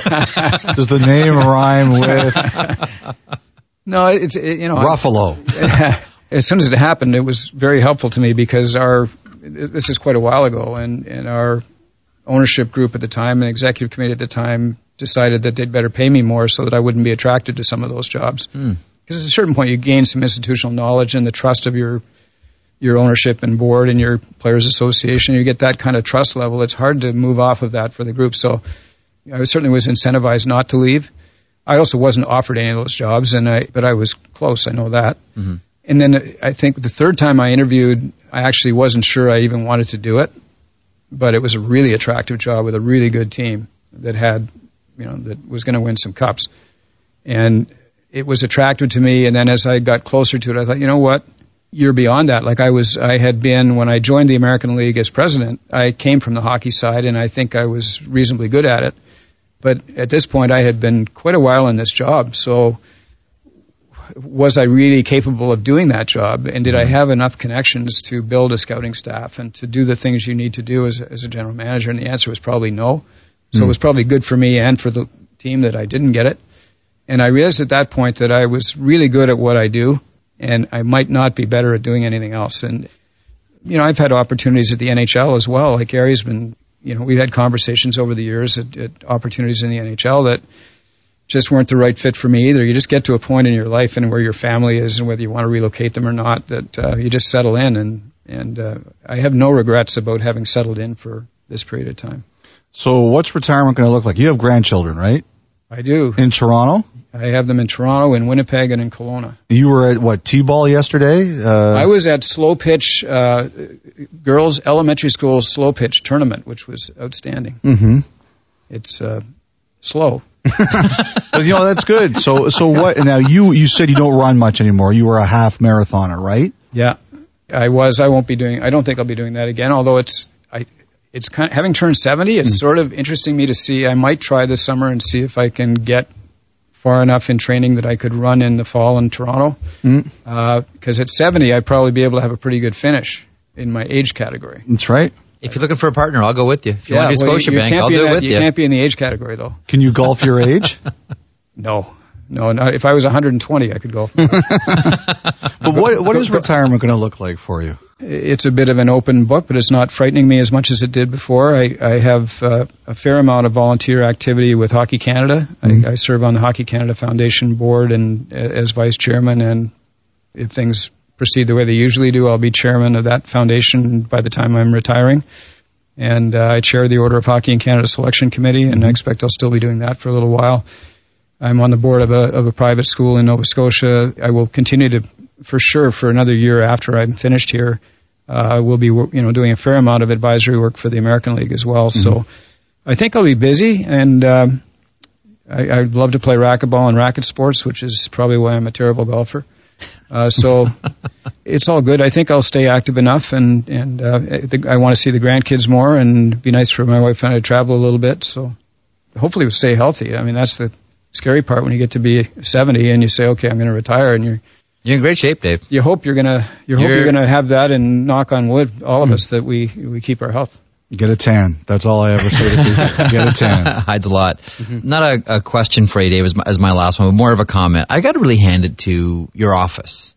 the name rhyme with? No, it's, it, you know. Ruffalo. As soon as it happened, it was very helpful to me because our, this is quite a while ago, and, and our ownership group at the time and executive committee at the time decided that they'd better pay me more so that I wouldn't be attracted to some of those jobs. Mm. Because at a certain point you gain some institutional knowledge and the trust of your your ownership and board and your players association. You get that kind of trust level. It's hard to move off of that for the group. So I certainly was incentivized not to leave. I also wasn't offered any of those jobs, and I but I was close. I know that. Mm-hmm. And then I think the third time I interviewed, I actually wasn't sure I even wanted to do it, but it was a really attractive job with a really good team that had, you know, that was going to win some cups. And it was attractive to me. And then as I got closer to it, I thought, you know what? You're beyond that. Like I was, I had been, when I joined the American League as president, I came from the hockey side and I think I was reasonably good at it. But at this point, I had been quite a while in this job. So was I really capable of doing that job? And did I have enough connections to build a scouting staff and to do the things you need to do as, as a general manager? And the answer was probably no. So mm. it was probably good for me and for the team that I didn't get it. And I realized at that point that I was really good at what I do, and I might not be better at doing anything else. And, you know, I've had opportunities at the N H L as well. Like Gary's been, you know, we've had conversations over the years at, at opportunities in the N H L that just weren't the right fit for me either. You just get to a point in your life and where your family is and whether you want to relocate them or not that uh, you just settle in. And, and uh, I have no regrets about having settled in for this period of time. So what's retirement going to look like? You have grandchildren, right? I do. In Toronto? I have them in Toronto, in Winnipeg, and in Kelowna. You were at, what, T-ball yesterday? Uh, I was at slow pitch, uh, girls elementary school slow pitch tournament, which was outstanding. Mm-hmm. It's uh, slow. But, you know, that's good. So, so what, now you, you said you don't run much anymore. You were a half marathoner, right? Yeah, I was. I won't be doing, I don't think I'll be doing that again, although it's, I, it's kind of, having turned seventy, it's mm. sort of interesting me to see. I might try this summer and see if I can get far enough in training that I could run in the fall in Toronto. Mm. Uh, because at seventy, I'd probably be able to have a pretty good finish in my age category. That's right. If you're looking for a partner, I'll go with you. If you yeah, want to do well, Scotiabank, I'll do that, it with you. you. You can't be in the age category, though. Can you golf your age? No. No, not, if I was one hundred twenty, I could golf. But what what is retirement going to look like for you? It's a bit of an open book, but it's not frightening me as much as it did before. I, I have uh, a fair amount of volunteer activity with Hockey Canada. Mm-hmm. I, I serve on the Hockey Canada Foundation board and uh, as vice chairman, and if things proceed the way they usually do, I'll be chairman of that foundation by the time I'm retiring. And uh, I chair the Order of Hockey in Canada Selection Committee, and I expect I'll still be doing that for a little while. I'm on the board of a of a private school in Nova Scotia. I will continue to, for sure, for another year after I'm finished here. Uh, we'll be, you know, doing a fair amount of advisory work for the American League as well. Mm-hmm. So I think I'll be busy, and um, I, I'd love to play racquetball and racket sports, which is probably why I'm a terrible golfer. Uh, so it's all good. I think I'll stay active enough, and and uh, I, think I want to see the grandkids more, and it'd be nice for my wife and I to travel a little bit. So hopefully we'll stay healthy. I mean, that's the scary part when you get to be seventy and you say, okay, I'm going to retire, and you're you're in great shape, Dave. You hope you're gonna you hope you're gonna have that, and knock on wood, all of mm. us, that we we keep our health. Get a tan. That's all I ever say to people. Get a tan. Hides a lot. Mm-hmm. Not a, a question for you, Dave, as my, as my last one, but more of a comment. I got to really hand it to your office.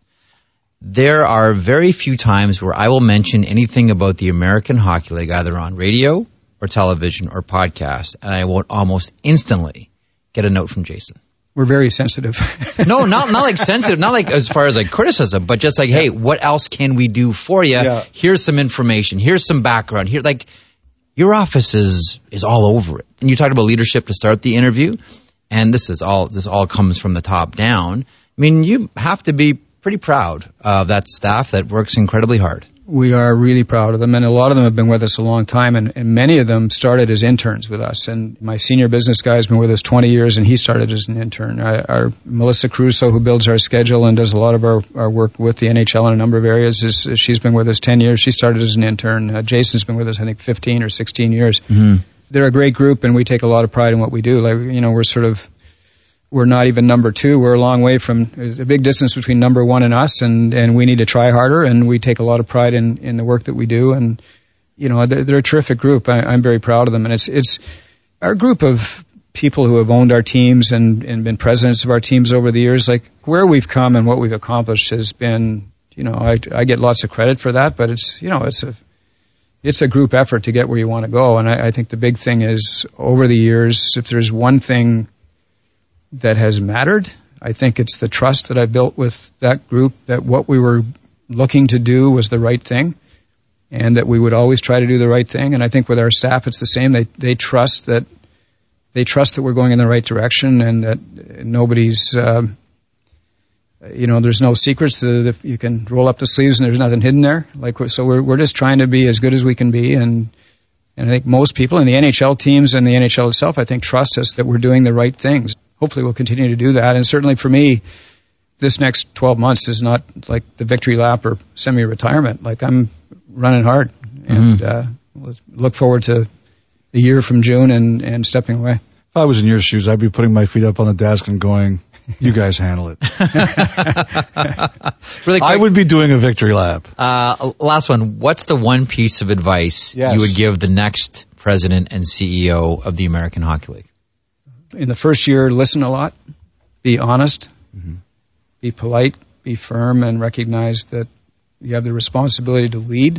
There are very few times where I will mention anything about the American Hockey League, either on radio or television or podcast, and I won't almost instantly get a note from Jason. We're very sensitive. no, not not like sensitive, not like as far as like criticism, but just like, hey, what else can we do for you? Yeah. Here's some information. Here's some background. Here, like, your office is is all over it. And you talked about leadership to start the interview, and this is all this all comes from the top down. I mean, you have to be pretty proud of that staff that works incredibly hard. We are really proud of them, and a lot of them have been with us a long time, and, and many of them started as interns with us. And my senior business guy has been with us twenty years, and he started as an intern. Our, our Melissa Caruso, who builds our schedule and does a lot of our, our work with the N H L in a number of areas, is, she's been with us ten years. She started as an intern. Uh, Jason's been with us, I think, fifteen or sixteen years. Mm-hmm. They're a great group, and we take a lot of pride in what we do. Like, you know, we're sort of, we're not even number two. We're a long way from, there's a big distance between number one and us, and, and we need to try harder, and we take a lot of pride in, in the work that we do. And, you know, they're, they're a terrific group. I, I'm very proud of them. And it's, it's our group of people who have owned our teams and, and been presidents of our teams over the years. Like, where we've come and what we've accomplished has been, you know, I, I get lots of credit for that, but it's, you know, it's a, it's a group effort to get where you want to go. And I, I think the big thing is, over the years, if there's one thing that has mattered, I think it's the trust that I built with that group, that what we were looking to do was the right thing, and that we would always try to do the right thing. And I think with our staff, it's the same. They they trust that they trust that we're going in the right direction, and that nobody's, uh, you know, there's no secrets. That you can roll up the sleeves and there's nothing hidden there. Like, so we're we're just trying to be as good as we can be, and and I think most people in the N H L teams and the N H L itself, I think, trust us that we're doing the right things. Hopefully we'll continue to do that. And certainly for me, this next twelve months is not like the victory lap or semi-retirement. Like, I'm running hard, and mm-hmm. uh, look forward to a year from June and, and stepping away. If I was in your shoes, I'd be putting my feet up on the desk and going, you guys handle it. Really quick, I would be doing a victory lap. Uh, last one. What's the one piece of advice Yes. you would give the next president and C E O of the American Hockey League? In the first year, listen a lot, be honest, Mm-hmm. be polite, be firm, and recognize that you have the responsibility to lead,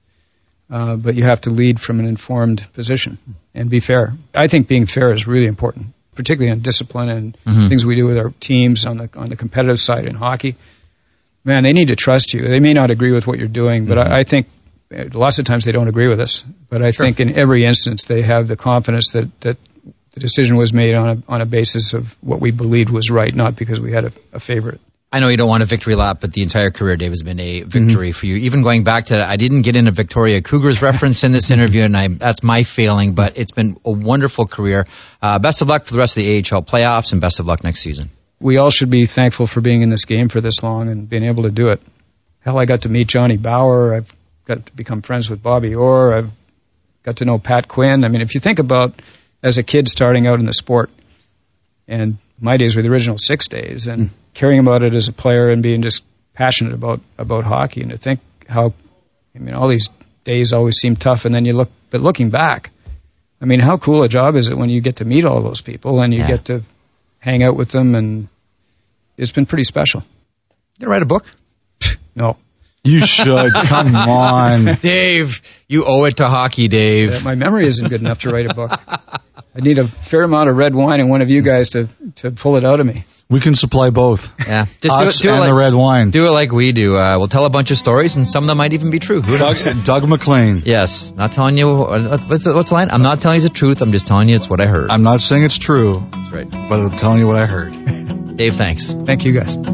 uh, but you have to lead from an informed position and be fair. I think being fair is really important, particularly on discipline and Mhm. things we do with our teams on the on the competitive side in hockey. Man, they need to trust you. They may not agree with what you're doing, but I, I think uh, lots of times they don't agree with us. But I think in every instance they have the confidence that, that the decision was made on a, on a basis of what we believed was right, not because we had a, a favorite. I know you don't want a victory lap, but the entire career, Dave, has been a victory mm-hmm. for you. Even going back to, I didn't get in a Victoria Cougars reference in this interview, and I, that's my failing, but it's been a wonderful career. Uh, best of luck for the rest of the A H L playoffs, and best of luck next season. We all should be thankful for being in this game for this long and being able to do it. Hell, I got to meet Johnny Bauer. I've got to become friends with Bobby Orr. I've got to know Pat Quinn. I mean, if you think about as a kid starting out in the sport, and my days were the original six days, and caring about it as a player and being just passionate about, about hockey, and to think how, I mean, all these days always seem tough, and then you look, but looking back, I mean, how cool a job is it when you get to meet all those people and you yeah. get to hang out with them, and it's been pretty special. You gonna write a book? No. You should. Come on. Dave, you owe it to hockey, Dave. Uh, my memory isn't good enough to write a book. I need a fair amount of red wine and one of you guys to, to pull it out of me. We can supply both. Yeah. Just Us do it, do and it like, the red wine. Do it like we do. Uh, we'll tell a bunch of stories, and some of them might even be true. Who knows? Doug, Doug McLean. Yes. Not telling you, what's the, what's the line? I'm not telling you the truth. I'm just telling you it's what I heard. I'm not saying it's true. That's right. But I'm telling you what I heard. Dave, thanks. Thank you, guys.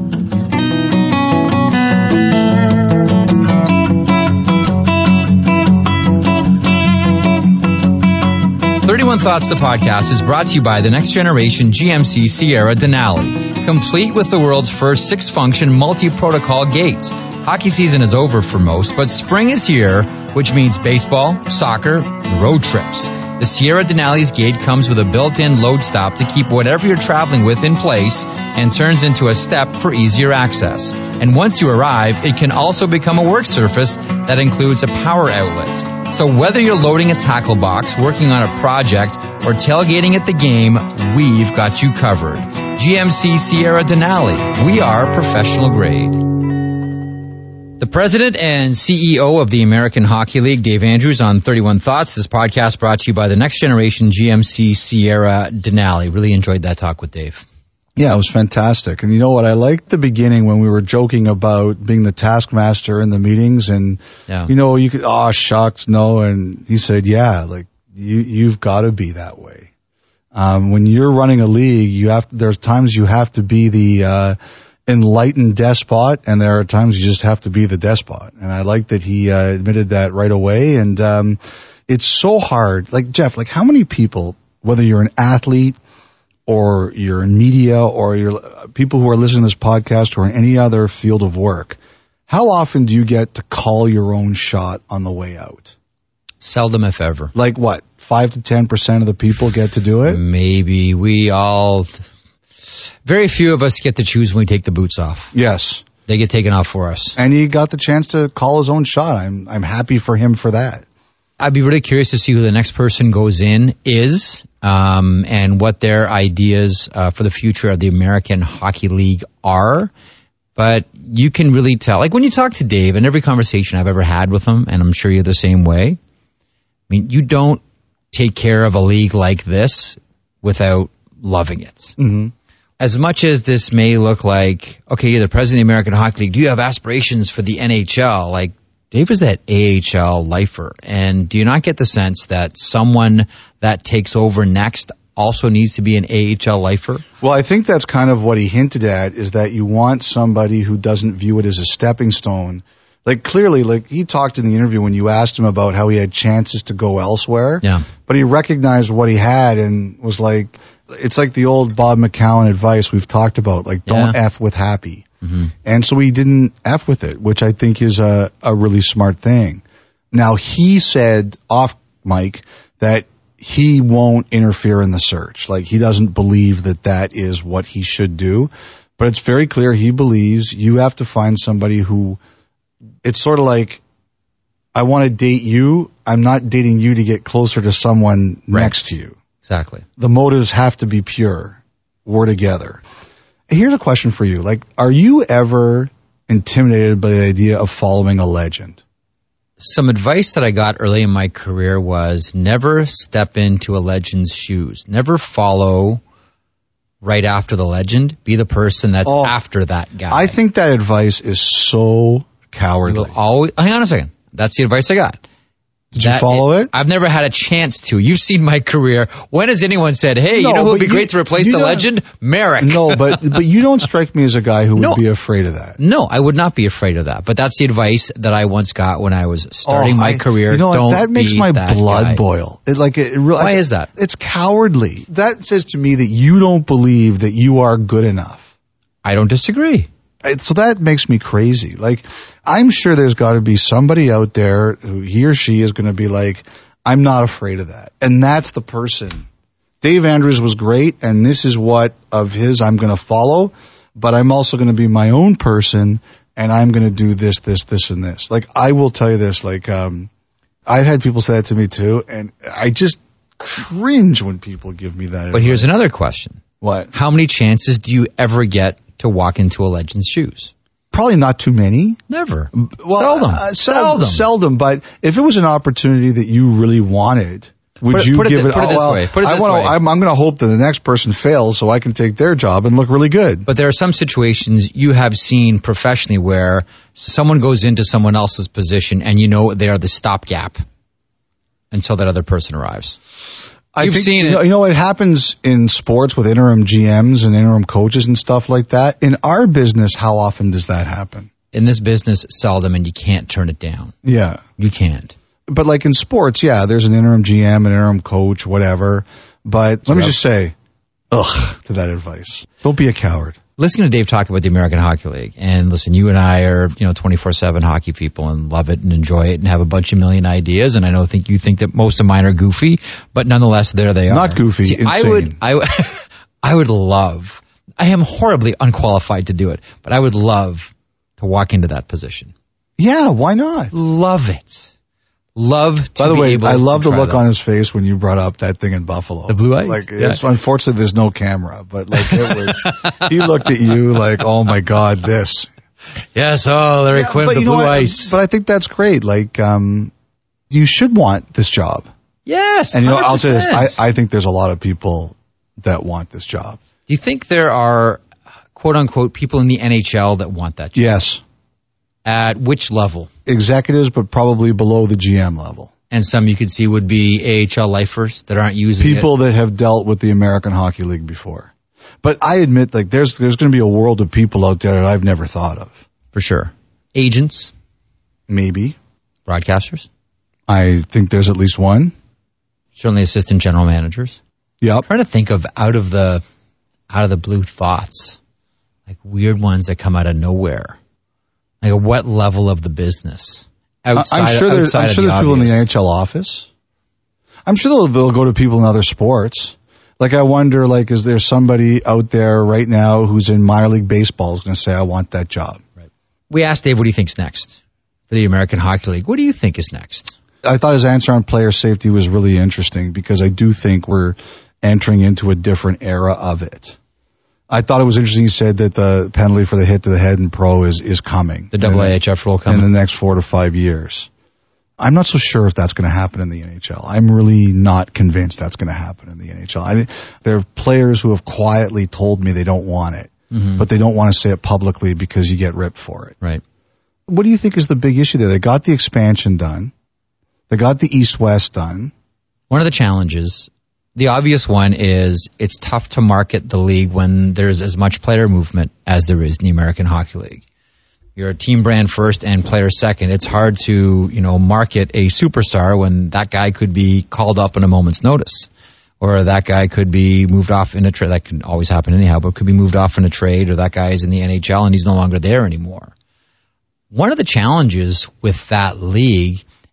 thirty-one Thoughts, the podcast, is brought to you by the next generation G M C Sierra Denali, complete with the world's first six-function multi-protocol gates. Hockey season is over for most, but spring is here, which means baseball, soccer, and road trips. The Sierra Denali's gate comes with a built-in load stop to keep whatever you're traveling with in place and turns into a step for easier access. And once you arrive, it can also become a work surface that includes a power outlet. So whether you're loading a tackle box, working on a project, or tailgating at the game, we've got you covered. G M C Sierra Denali. We are professional grade. The president and C E O of the American Hockey League, Dave Andrews, on thirty-one Thoughts. This podcast brought to you by the next generation G M C Sierra Denali. Really enjoyed that talk with Dave. Yeah, it was fantastic. And you know what? I liked the beginning when we were joking about being the taskmaster in the meetings, and yeah. you know, you could, oh shucks, no. And he said, yeah, like you, you've got to be that way. Um, when you're running a league, you have to, there's times you have to be the, uh, enlightened despot, and there are times you just have to be the despot. And I like that he uh, admitted that right away. And um, it's so hard. Like, Jeff, like how many people, whether you're an athlete or you're in media or you're uh, people who are listening to this podcast or in any other field of work, how often do you get to call your own shot on the way out? Seldom, if ever. Like what, five to ten percent of the people get to do it? Maybe. We all... Very few of us get to choose when we take the boots off. Yes. They get taken off for us. And he got the chance to call his own shot. I'm I'm happy for him for that. I'd be really curious to see who the next person goes in is, um, and what their ideas uh, for the future of the American Hockey League are. But you can really tell. Like when you talk to Dave, and every conversation I've ever had with him, and I'm sure you're the same way, I mean, you don't take care of a league like this without loving it. Mm-hmm. As much as this may look like, okay, you're the president of the American Hockey League, do you have aspirations for the N H L? Like, Dave is that A H L lifer. And do you not get the sense that someone that takes over next also needs to be an A H L lifer? Well, I think that's kind of what he hinted at, is that you want somebody who doesn't view it as a stepping stone. Like, clearly, like, he talked in the interview when you asked him about how he had chances to go elsewhere. Yeah. But he recognized what he had and was like, it's like the old Bob McCown advice we've talked about, like, don't yeah. F with happy. Mm-hmm. And so he didn't F with it, which I think is a, a really smart thing. Now, he said off mic that he won't interfere in the search. Like, he doesn't believe that that is what he should do. But it's very clear he believes you have to find somebody who, it's sort of like, I want to date you. I'm not dating you to get closer to someone right. next to you. Exactly. The motives have to be pure. We're together. Here's a question for you. Like, are you ever intimidated by the idea of following a legend? Some advice that I got early in my career was never step into a legend's shoes. Never follow right after the legend. Be the person that's oh, after that guy. I think that advice is so cowardly. You will always, hang on a second. That's the advice I got. Did you follow it, it? I've never had a chance to. You've seen my career. When has anyone said, hey, no, you know who would be you, great to replace the legend? Merrick. No, but but you don't strike me as a guy who would no, be afraid of that. No, I would not be afraid of that. But that's the advice that I once got when I was starting oh, my I, career. You know don't what? That makes be my that blood guy. boil. It, like it, it really, Why I, is that? It's cowardly. That says to me that you don't believe that you are good enough. I don't disagree. So that makes me crazy. Like, I'm sure there's got to be somebody out there who he or she is going to be like, I'm not afraid of that. And that's the person. Dave Andrews was great, and this is what of his I'm going to follow, but I'm also going to be my own person, and I'm going to do this, this, this, and this. Like, I will tell you this, like, um, I've had people say that to me too, and I just cringe when people give me that But advice. here's another question. What? How many chances do you ever get to walk into a legend's shoes? Probably not too many. Never. Well, seldom. Uh, seldom. Seldom. But if it was an opportunity that you really wanted, would put, you put give it, it? Put it oh, this well, way. Put it I this wanna, way. I'm, I'm going to hope that the next person fails so I can take their job and look really good. But there are some situations you have seen professionally where someone goes into someone else's position and you know they are the stopgap until that other person arrives. I You've think, seen you it. know, you know what happens in sports with interim G Ms and interim coaches and stuff like that? In our business, how often does that happen? In this business, seldom, and you can't turn it down. Yeah. You can't. But like in sports, yeah, there's an interim G M, an interim coach, whatever. But let me just say, ugh, to that advice. Don't be a coward. Listening to Dave talk about the American Hockey League, and listen, you and I are, you know, twenty-four seven hockey people and love it and enjoy it and have a bunch of million ideas, and I know think you think that most of mine are goofy, but nonetheless, there they are. Not goofy, See, insane. I would, I, I would love, I am horribly unqualified to do it, but I would love to walk into that position. Yeah, why not? Love it. Love to By the be way, able I love to the try look that. on his face when you brought up that thing in Buffalo. The blue ice? Like, Yeah. it's unfortunate there's no camera, but like it was, he looked at you like, oh my God, this. Yes, oh, Larry Yeah, Quinn, but the you know blue what? ice. But I think that's great. Like, um, you should want this job. Yes, And you know, one hundred percent. I'll say this, I, I think there's a lot of people that want this job. Do you think there are, quote unquote, people in the N H L that want that job? Yes. At which level? Executives, but probably below the G M level. And some you could see would be A H L lifers that aren't using People it. that have dealt with the American Hockey League before. But I admit, like, there's there's going to be a world of people out there that I've never thought of. For sure. Agents, Maybe. broadcasters, I think there's at least one. certainly assistant general managers. Yep. Trying to think of out of the out of the blue thoughts, like weird ones that come out of nowhere. Like at what level of the business? Outside, I'm sure there's, outside I'm of sure the there's people in the obvious. N H L office. I'm sure they'll, they'll go to people in other sports. Like, I wonder, like, is there somebody out there right now who's in minor league baseball is going to say, I want that job? Right. We asked Dave what he thinks next for the American Hockey League. What do you think is next? I thought his answer on player safety was really interesting because I do think we're entering into a different era of it. I thought it was interesting he said that the penalty for the hit to the head in pro is, is coming. The double A H F rule coming. In the next four to five years. I'm not so sure if that's going to happen in the N H L. I'm really not convinced that's going to happen in the N H L. I mean, there are players who have quietly told me they don't want it, mm-hmm. but they don't want to say it publicly because you get ripped for it. Right. What do you think is the big issue there? They got the expansion done. They got the East-West done. One of the challenges, the obvious one is it's tough to market the league when there's as much player movement as there is in the American Hockey League. You're a team brand first and player second. It's hard to, you know, market a superstar when that guy could be called up in a moment's notice. Or that guy could be moved off in a trade. That can always happen anyhow, but could be moved off in a trade, or that guy is in the N H L and he's no longer there anymore. One of the challenges with that league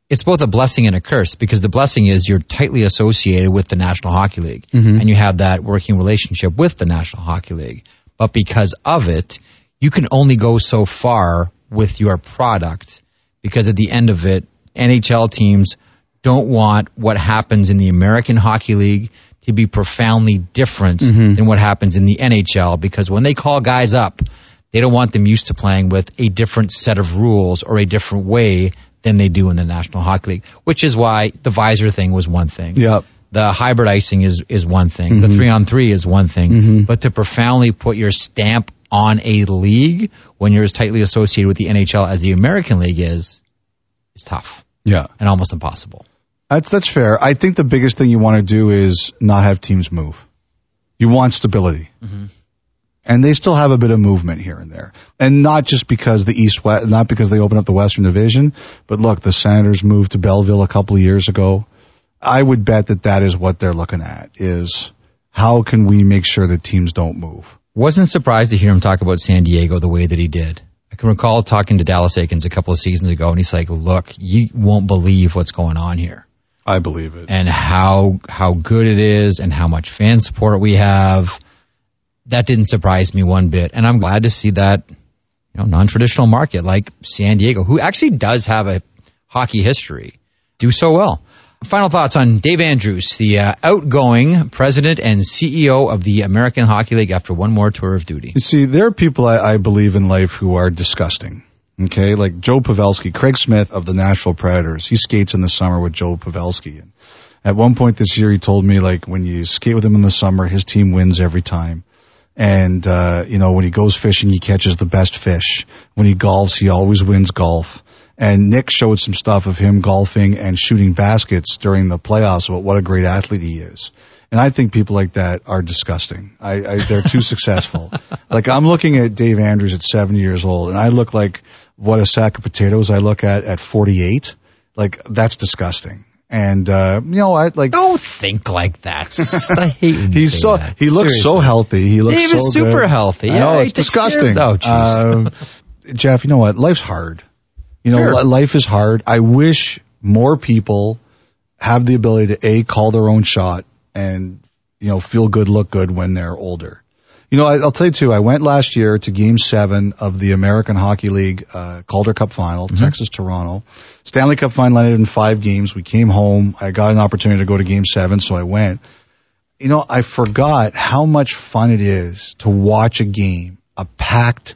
it's both a blessing and a curse, because the blessing is you're tightly associated with the National Hockey League, Mm-hmm. and you have that working relationship with the National Hockey League. But because of it, you can only go so far with your product, because at the end of it, N H L teams don't want what happens in the American Hockey League to be profoundly different Mm-hmm. than what happens in the N H L, because when they call guys up, they don't want them used to playing with a different set of rules or a different way than they do in the National Hockey League, which is why the visor thing was one thing. Yep. The hybrid icing is, is one thing. Mm-hmm. The three on three is one thing. Mm-hmm. But to profoundly put your stamp on a league when you're as tightly associated with the N H L as the American League is, is tough Yeah. and almost impossible. That's that's fair. I think the biggest thing you want to do is not have teams move. You want stability. Mm-hmm. And they still have a bit of movement here and there. And not just because the East West, not because they opened up the Western Division, but look, the Senators moved to Belleville a couple of years ago. I would bet that that is what they're looking at, is how can we make sure that teams don't move? Wasn't surprised to hear him talk about San Diego the way that he did. I can recall talking to Dallas Aikens a couple of seasons ago, and he's like, look, you won't believe what's going on here. I believe it. And how how good it is and how much fan support we have. That didn't surprise me one bit. And I'm glad to see that, you know, non-traditional market like San Diego, who actually does have a hockey history, do so well. Final thoughts on Dave Andrews, the uh, outgoing president and C E O of the American Hockey League after one more tour of duty. You see, there are people I, I believe in life who are disgusting. Okay, like Joe Pavelski, Craig Smith of the Nashville Predators. He skates in the summer with Joe Pavelski. And at one point this year, he told me, like, when you skate with him in the summer, his team wins every time. And, uh, you know, when he goes fishing, he catches the best fish. When he golfs, he always wins golf. And Nick showed some stuff of him golfing and shooting baskets during the playoffs about what a great athlete he is. And I think people like that are disgusting. I, I they're too successful. Like, I'm looking at Dave Andrews at seventy years old, and I look like what a sack of potatoes I look at at forty-eight. Like, that's disgusting. And, uh, you know, I like. Don't think like that. I hate when you He's say so, that. he looks Seriously. so healthy. He looks Dave so is super good. healthy. I Yeah, know, he it's takes care of disgusting. his- oh, jeez. Um, Jeff, you know what? Life's hard. You know, Sure. li- life is hard. I wish more people have the ability to A, call their own shot and, you know, feel good, look good when they're older. You know, I, I'll tell you too, I went last year to game seven of the American Hockey League, uh, Calder Cup final, Mm-hmm. Texas, Toronto. Stanley Cup final ended in five games. We came home. I got an opportunity to go to game seven, so I went. You know, I forgot how much fun it is to watch a game, a packed,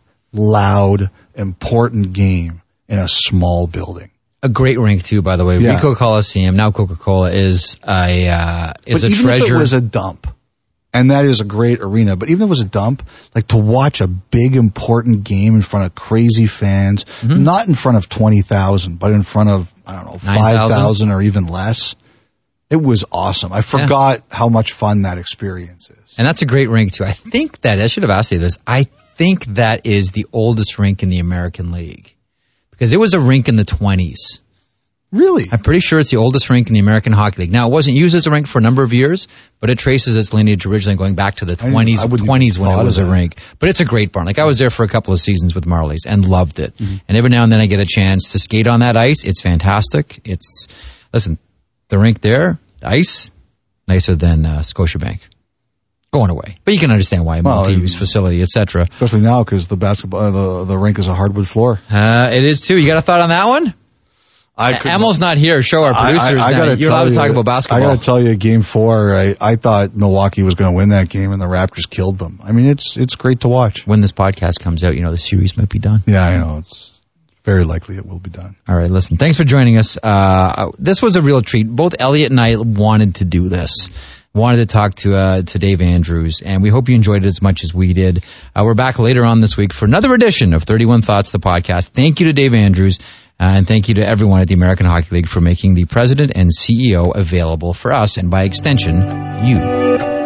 loud, important game in a small building. A great rink too, by the way. Yeah. Ricoh Coliseum, now Coca-Cola, is a uh, is But a even treasure. if it was a dump, and that is a great arena, but even if it was a dump, like to watch a big important game in front of crazy fans, Mm-hmm. not in front of twenty thousand, but in front of, I don't know, five thousand or even less, it was awesome. I forgot how much fun that experience is. And that's a great rink too. I think that, I should have asked you this, I think that is the oldest rink in the American League. Because it was a rink in the twenties. Really? I'm pretty sure it's the oldest rink in the American Hockey League. Now, it wasn't used as a rink for a number of years, but it traces its lineage originally going back to the didn't- twenties, I wouldn't twenties even when it thought was of a that. rink. But it's a great barn. Like, I was there for a couple of seasons with Marlies and loved it. Mm-hmm. And every now and then I get a chance to skate on that ice. It's fantastic. It's, listen, the rink there, the ice, nicer than uh, Scotiabank. Going away. But you can understand why, Well, multi-use I- facility, et cetera. Especially now because the basketball, uh, the, the rink is a hardwood floor. Uh, it is too. You got a thought on that one? I could- Amel's not here. Show our I- producers I, I now. gotta You're allowed tell to you, talk about basketball. I gotta tell you, game four, I, I thought Milwaukee was going to win that game, and the Raptors killed them. I mean, it's it's great to watch. When this podcast comes out, you know, the series might be done. Yeah, I know. It's very likely it will be done. All right, listen, thanks for joining us. Uh, this was a real treat. Both Elliot and I wanted to do this. Wanted to talk to uh, to Dave Andrews, and we hope you enjoyed it as much as we did. Uh, we're back later on this week for another edition of thirty-one Thoughts, the podcast. Thank you to Dave Andrews, uh, and thank you to everyone at the American Hockey League for making the president and C E O available for us, and by extension, you.